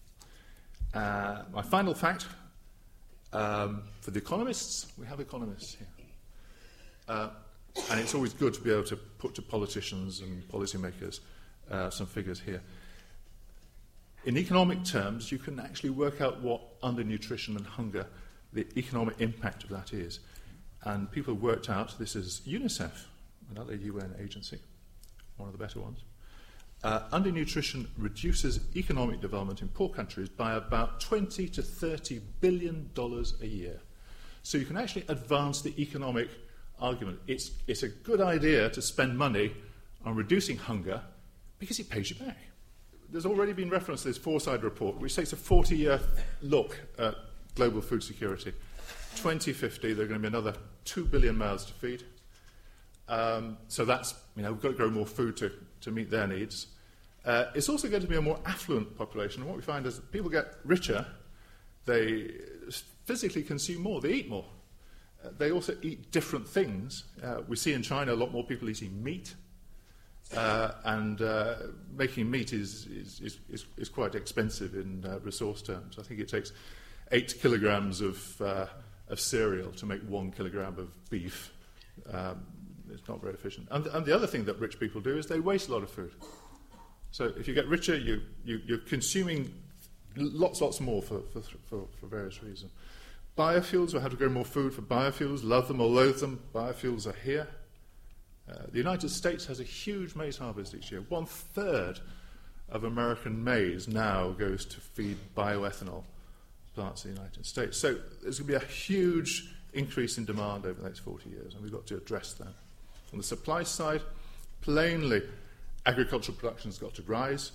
[SPEAKER 4] My final fact, for the economists, we have economists here. And it's always good to be able to put to politicians and policymakers some figures here. In economic terms, you can actually work out what undernutrition and hunger, the economic impact of that is. And people have worked out, this is UNICEF, another UN agency, one of the better ones. Undernutrition reduces economic development in poor countries by about $20 to $30 billion a year. So you can actually advance the economic argument. It's a good idea to spend money on reducing hunger because it pays you back. There's already been reference to this Foresight report, which takes a 40-year look at global food security. 2050, there are going to be another 2 billion mouths to feed. So that's, we've got to grow more food to meet their needs. It's also going to be a more affluent population. And what we find is that people get richer, they physically consume more, they eat more. They also eat different things. We see in China a lot more people eating meat, and making meat is quite expensive in resource terms. I think it takes 8 kilograms of cereal to make 1 kilogram of beef. It's not very efficient. And the other thing that rich people do is they waste a lot of food. So if you get richer, you're consuming lots more for various reasons. Biofuels, we have to grow more food for biofuels, love them or loathe them. Biofuels are here. The United States has a huge maize harvest each year. 1/3 of American maize now goes to feed bioethanol plants in the United States. So there's going to be a huge increase in demand over the next 40 years, and we've got to address that. On the supply side, plainly, agricultural production has got to rise.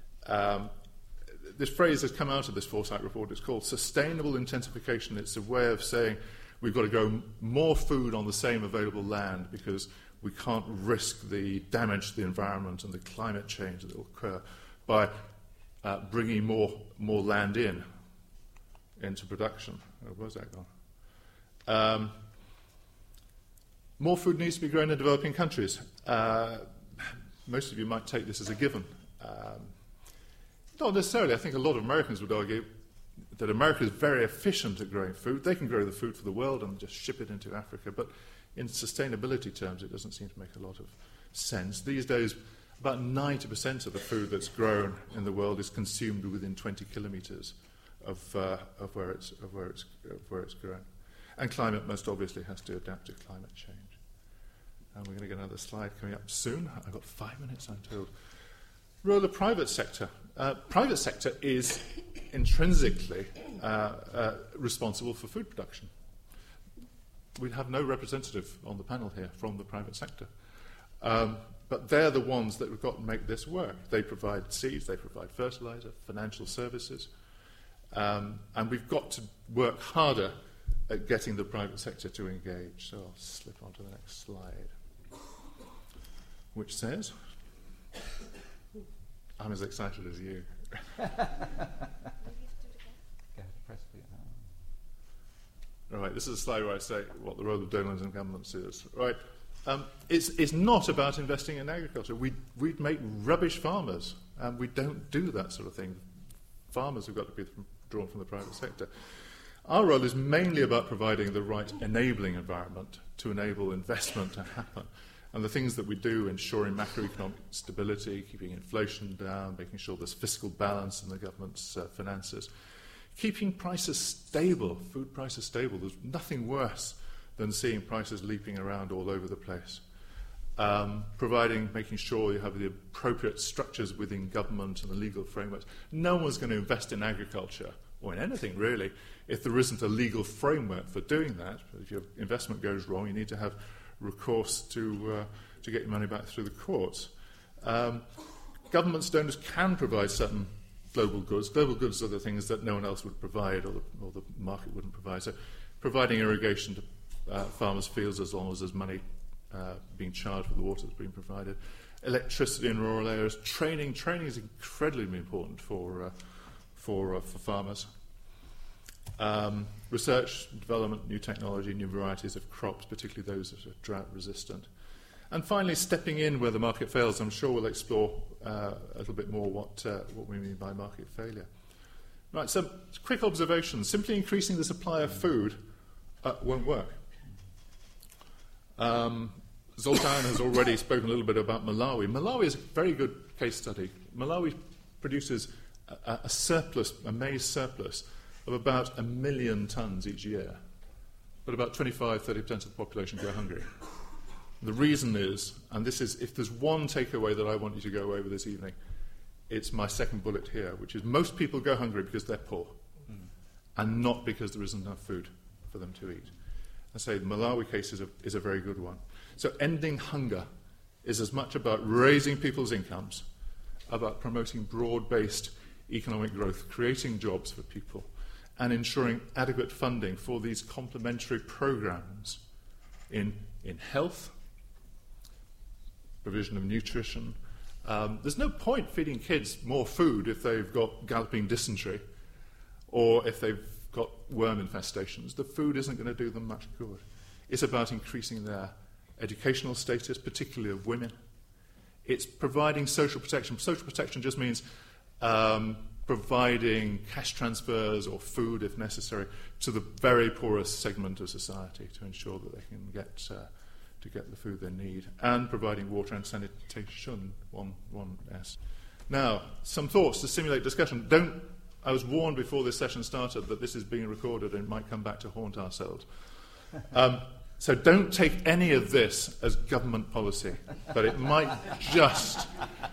[SPEAKER 4] This phrase has come out of this Foresight report. It's called sustainable intensification. It's a way of saying we've got to grow more food on the same available land because we can't risk the damage to the environment and the climate change that will occur by bringing more land into production. Where's that gone? More food needs to be grown in developing countries. Most of you might take this as a given. Not necessarily. I think a lot of Americans would argue that America is very efficient at growing food. They can grow the food for the world and just ship it into Africa. But in sustainability terms, it doesn't seem to make a lot of sense. These days, about 90% of the food that's grown in the world is consumed within 20 kilometres of where it's grown. And climate most obviously has to adapt to climate change. And we're going to get another slide coming up soon. I've got 5 minutes, I'm told. Role of the private sector. Private sector is intrinsically responsible for food production. We have no representative on the panel here from the private sector. But they're the ones that we've got to make this work. They provide seeds, they provide fertilizer, financial services. And we've got to work harder at getting the private sector to engage. So I'll slip on to the next slide, which says, I'm as excited as you. Right, this is a slide where I say what the role of donors and governments is. Right, it's not about investing in agriculture. We'd make rubbish farmers, and we don't do that sort of thing. Farmers have got to be drawn from the private sector. Our role is mainly about providing the right enabling environment to enable investment to happen. And the things that we do, ensuring macroeconomic stability, keeping inflation down, making sure there's fiscal balance in the government's finances, keeping prices stable, food prices stable. There's nothing worse than seeing prices leaping around all over the place. Making sure you have the appropriate structures within government and the legal frameworks. No one's going to invest in agriculture, or in anything really, if there isn't a legal framework for doing that. If your investment goes wrong, you need to have recourse to get your money back through the courts. Governments, donors can provide certain global goods. Global goods are the things that no one else would provide or the market wouldn't provide. So providing irrigation to farmers' fields as long as there's money being charged for the water that's being provided. Electricity in rural areas. Training is incredibly important for farmers. Research, development, new technology, new varieties of crops, particularly those that are drought resistant. And finally, stepping in where the market fails. I'm sure we'll explore a little bit more what we mean by market failure. Right, so quick observations. Simply increasing the supply of food won't work. Zoltan has already spoken a little bit about Malawi. Malawi is a very good case study. Malawi produces a maize surplus of about 1 million tonnes each year, but about 25-30% of the population go hungry. The reason is, and this is, if there's one takeaway that I want you to go away with this evening, it's my second bullet here, which is most people go hungry because they're poor, and not because there isn't enough food for them to eat. I say the Malawi case is a very good one. So ending hunger is as much about raising people's incomes, about promoting broad-based economic growth, creating jobs for people, and ensuring adequate funding for these complementary programs in health, provision of nutrition. There's no point feeding kids more food if they've got galloping dysentery or if they've got worm infestations. The food isn't going to do them much good. It's about increasing their educational status, particularly of women. It's providing social protection. Social protection just means providing cash transfers or food, if necessary, to the very poorest segment of society to ensure that they can get the food they need, and providing water and sanitation, 1S. Now, some thoughts to stimulate discussion. I was warned before this session started that this is being recorded and it might come back to haunt ourselves. So don't take any of this as government policy, but it might just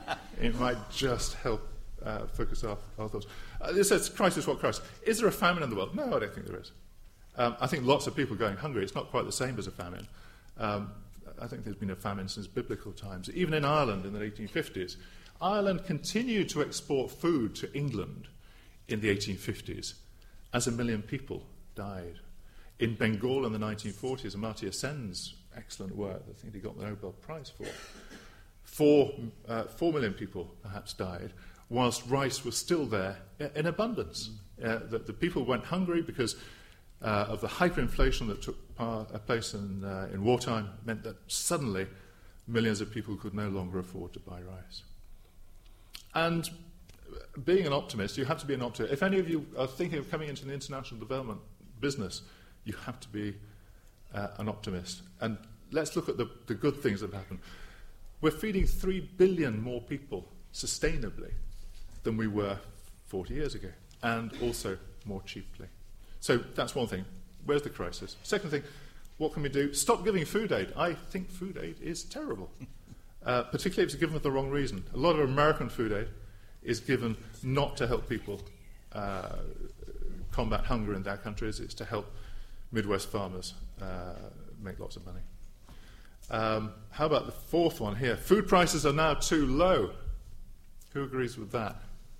[SPEAKER 4] help focus our thoughts. This says, crisis, what crisis? Is there a famine in the world? No, I don't think there is. I think lots of people going hungry. It's not quite the same as a famine. I think there's been a famine since biblical times. Even in Ireland in the 1850s, Ireland continued to export food to England in the 1850s as 1 million people died. In Bengal in the 1940s, Amartya Sen's excellent work, I think he got the Nobel Prize for, 4 million people perhaps died, whilst rice was still there in abundance. The people went hungry because of the hyperinflation that took place in wartime, meant that suddenly millions of people could no longer afford to buy rice. And being an optimist, you have to be an optimist. If any of you are thinking of coming into the international development business, you have to be an optimist. And let's look at the good things that have happened. We're feeding 3 billion more people sustainably than we were 40 years ago, and also more cheaply. So that's one thing. Where's the crisis? Second thing, what can we do? Stop giving food aid. I think food aid is terrible, particularly if it's given for the wrong reason. A lot of American food aid is given not to help people combat hunger in their countries. It's to help Midwest farmers make lots of money. How about the fourth one here? Food prices are now too low. Who agrees with that?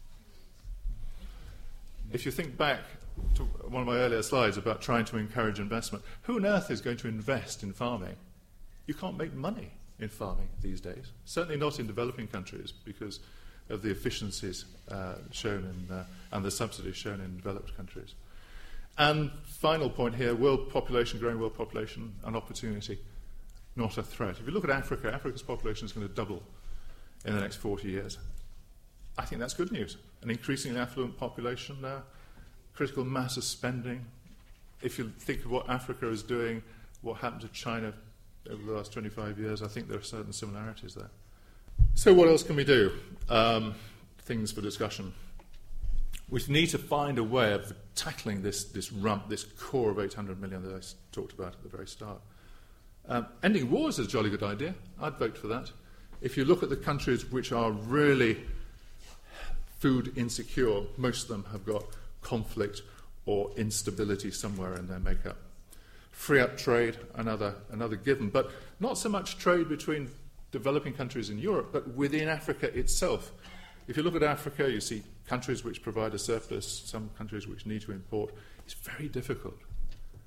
[SPEAKER 4] If you think back to one of my earlier slides about trying to encourage investment, who on earth is going to invest in farming? You can't make money in farming these days. Certainly not in developing countries because of the efficiencies shown and the subsidies shown in developed countries. And final point here, world population, growing world population, an opportunity, not a threat. If you look at Africa, Africa's population is going to double in the next 40 years. I think that's good news. An increasingly affluent population now, critical mass of spending. If you think of what Africa is doing, what happened to China over the last 25 years, I think there are certain similarities there. So what else can we do? Things for discussion. We need to find a way of tackling this rump, this core of 800 million that I talked about at the very start. Ending wars is a jolly good idea. I'd vote for that. If you look at the countries which are really food insecure, most of them have got conflict or instability somewhere in their makeup. Free up trade, another given, but not so much trade between developing countries in Europe, but within Africa itself. If you look at Africa, you see countries which provide a surplus, some countries which need to import. It's very difficult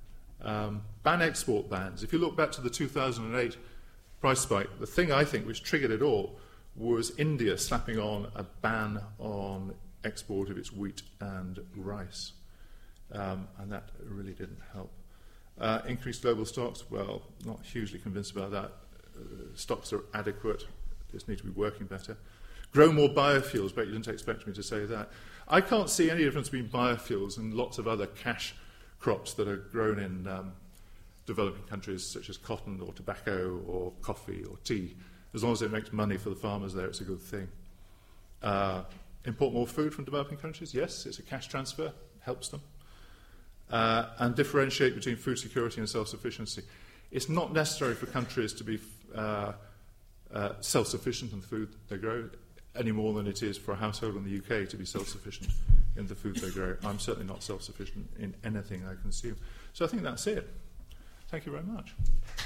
[SPEAKER 4] Ban export bans. If you look back to the 2008 price spike, the thing I think which triggered it all was India slapping on a ban on export of its wheat and rice. And that really didn't help. Increased global stocks, well, not hugely convinced about that. Stocks are adequate, just need to be working better. Grow more biofuels, but you didn't expect me to say that. I can't see any difference between biofuels and lots of other cash crops that are grown in developing countries such as cotton or tobacco or coffee or tea. As long as it makes money for the farmers there, it's a good thing. Import more food from developing countries? Yes, it's a cash transfer, helps them. And differentiate between food security and self-sufficiency. It's not necessary for countries to be self-sufficient in the food they grow any more than it is for a household in the UK to be self-sufficient in the food they grow. I'm certainly not self-sufficient in anything I consume. So I think that's it. Thank you very much.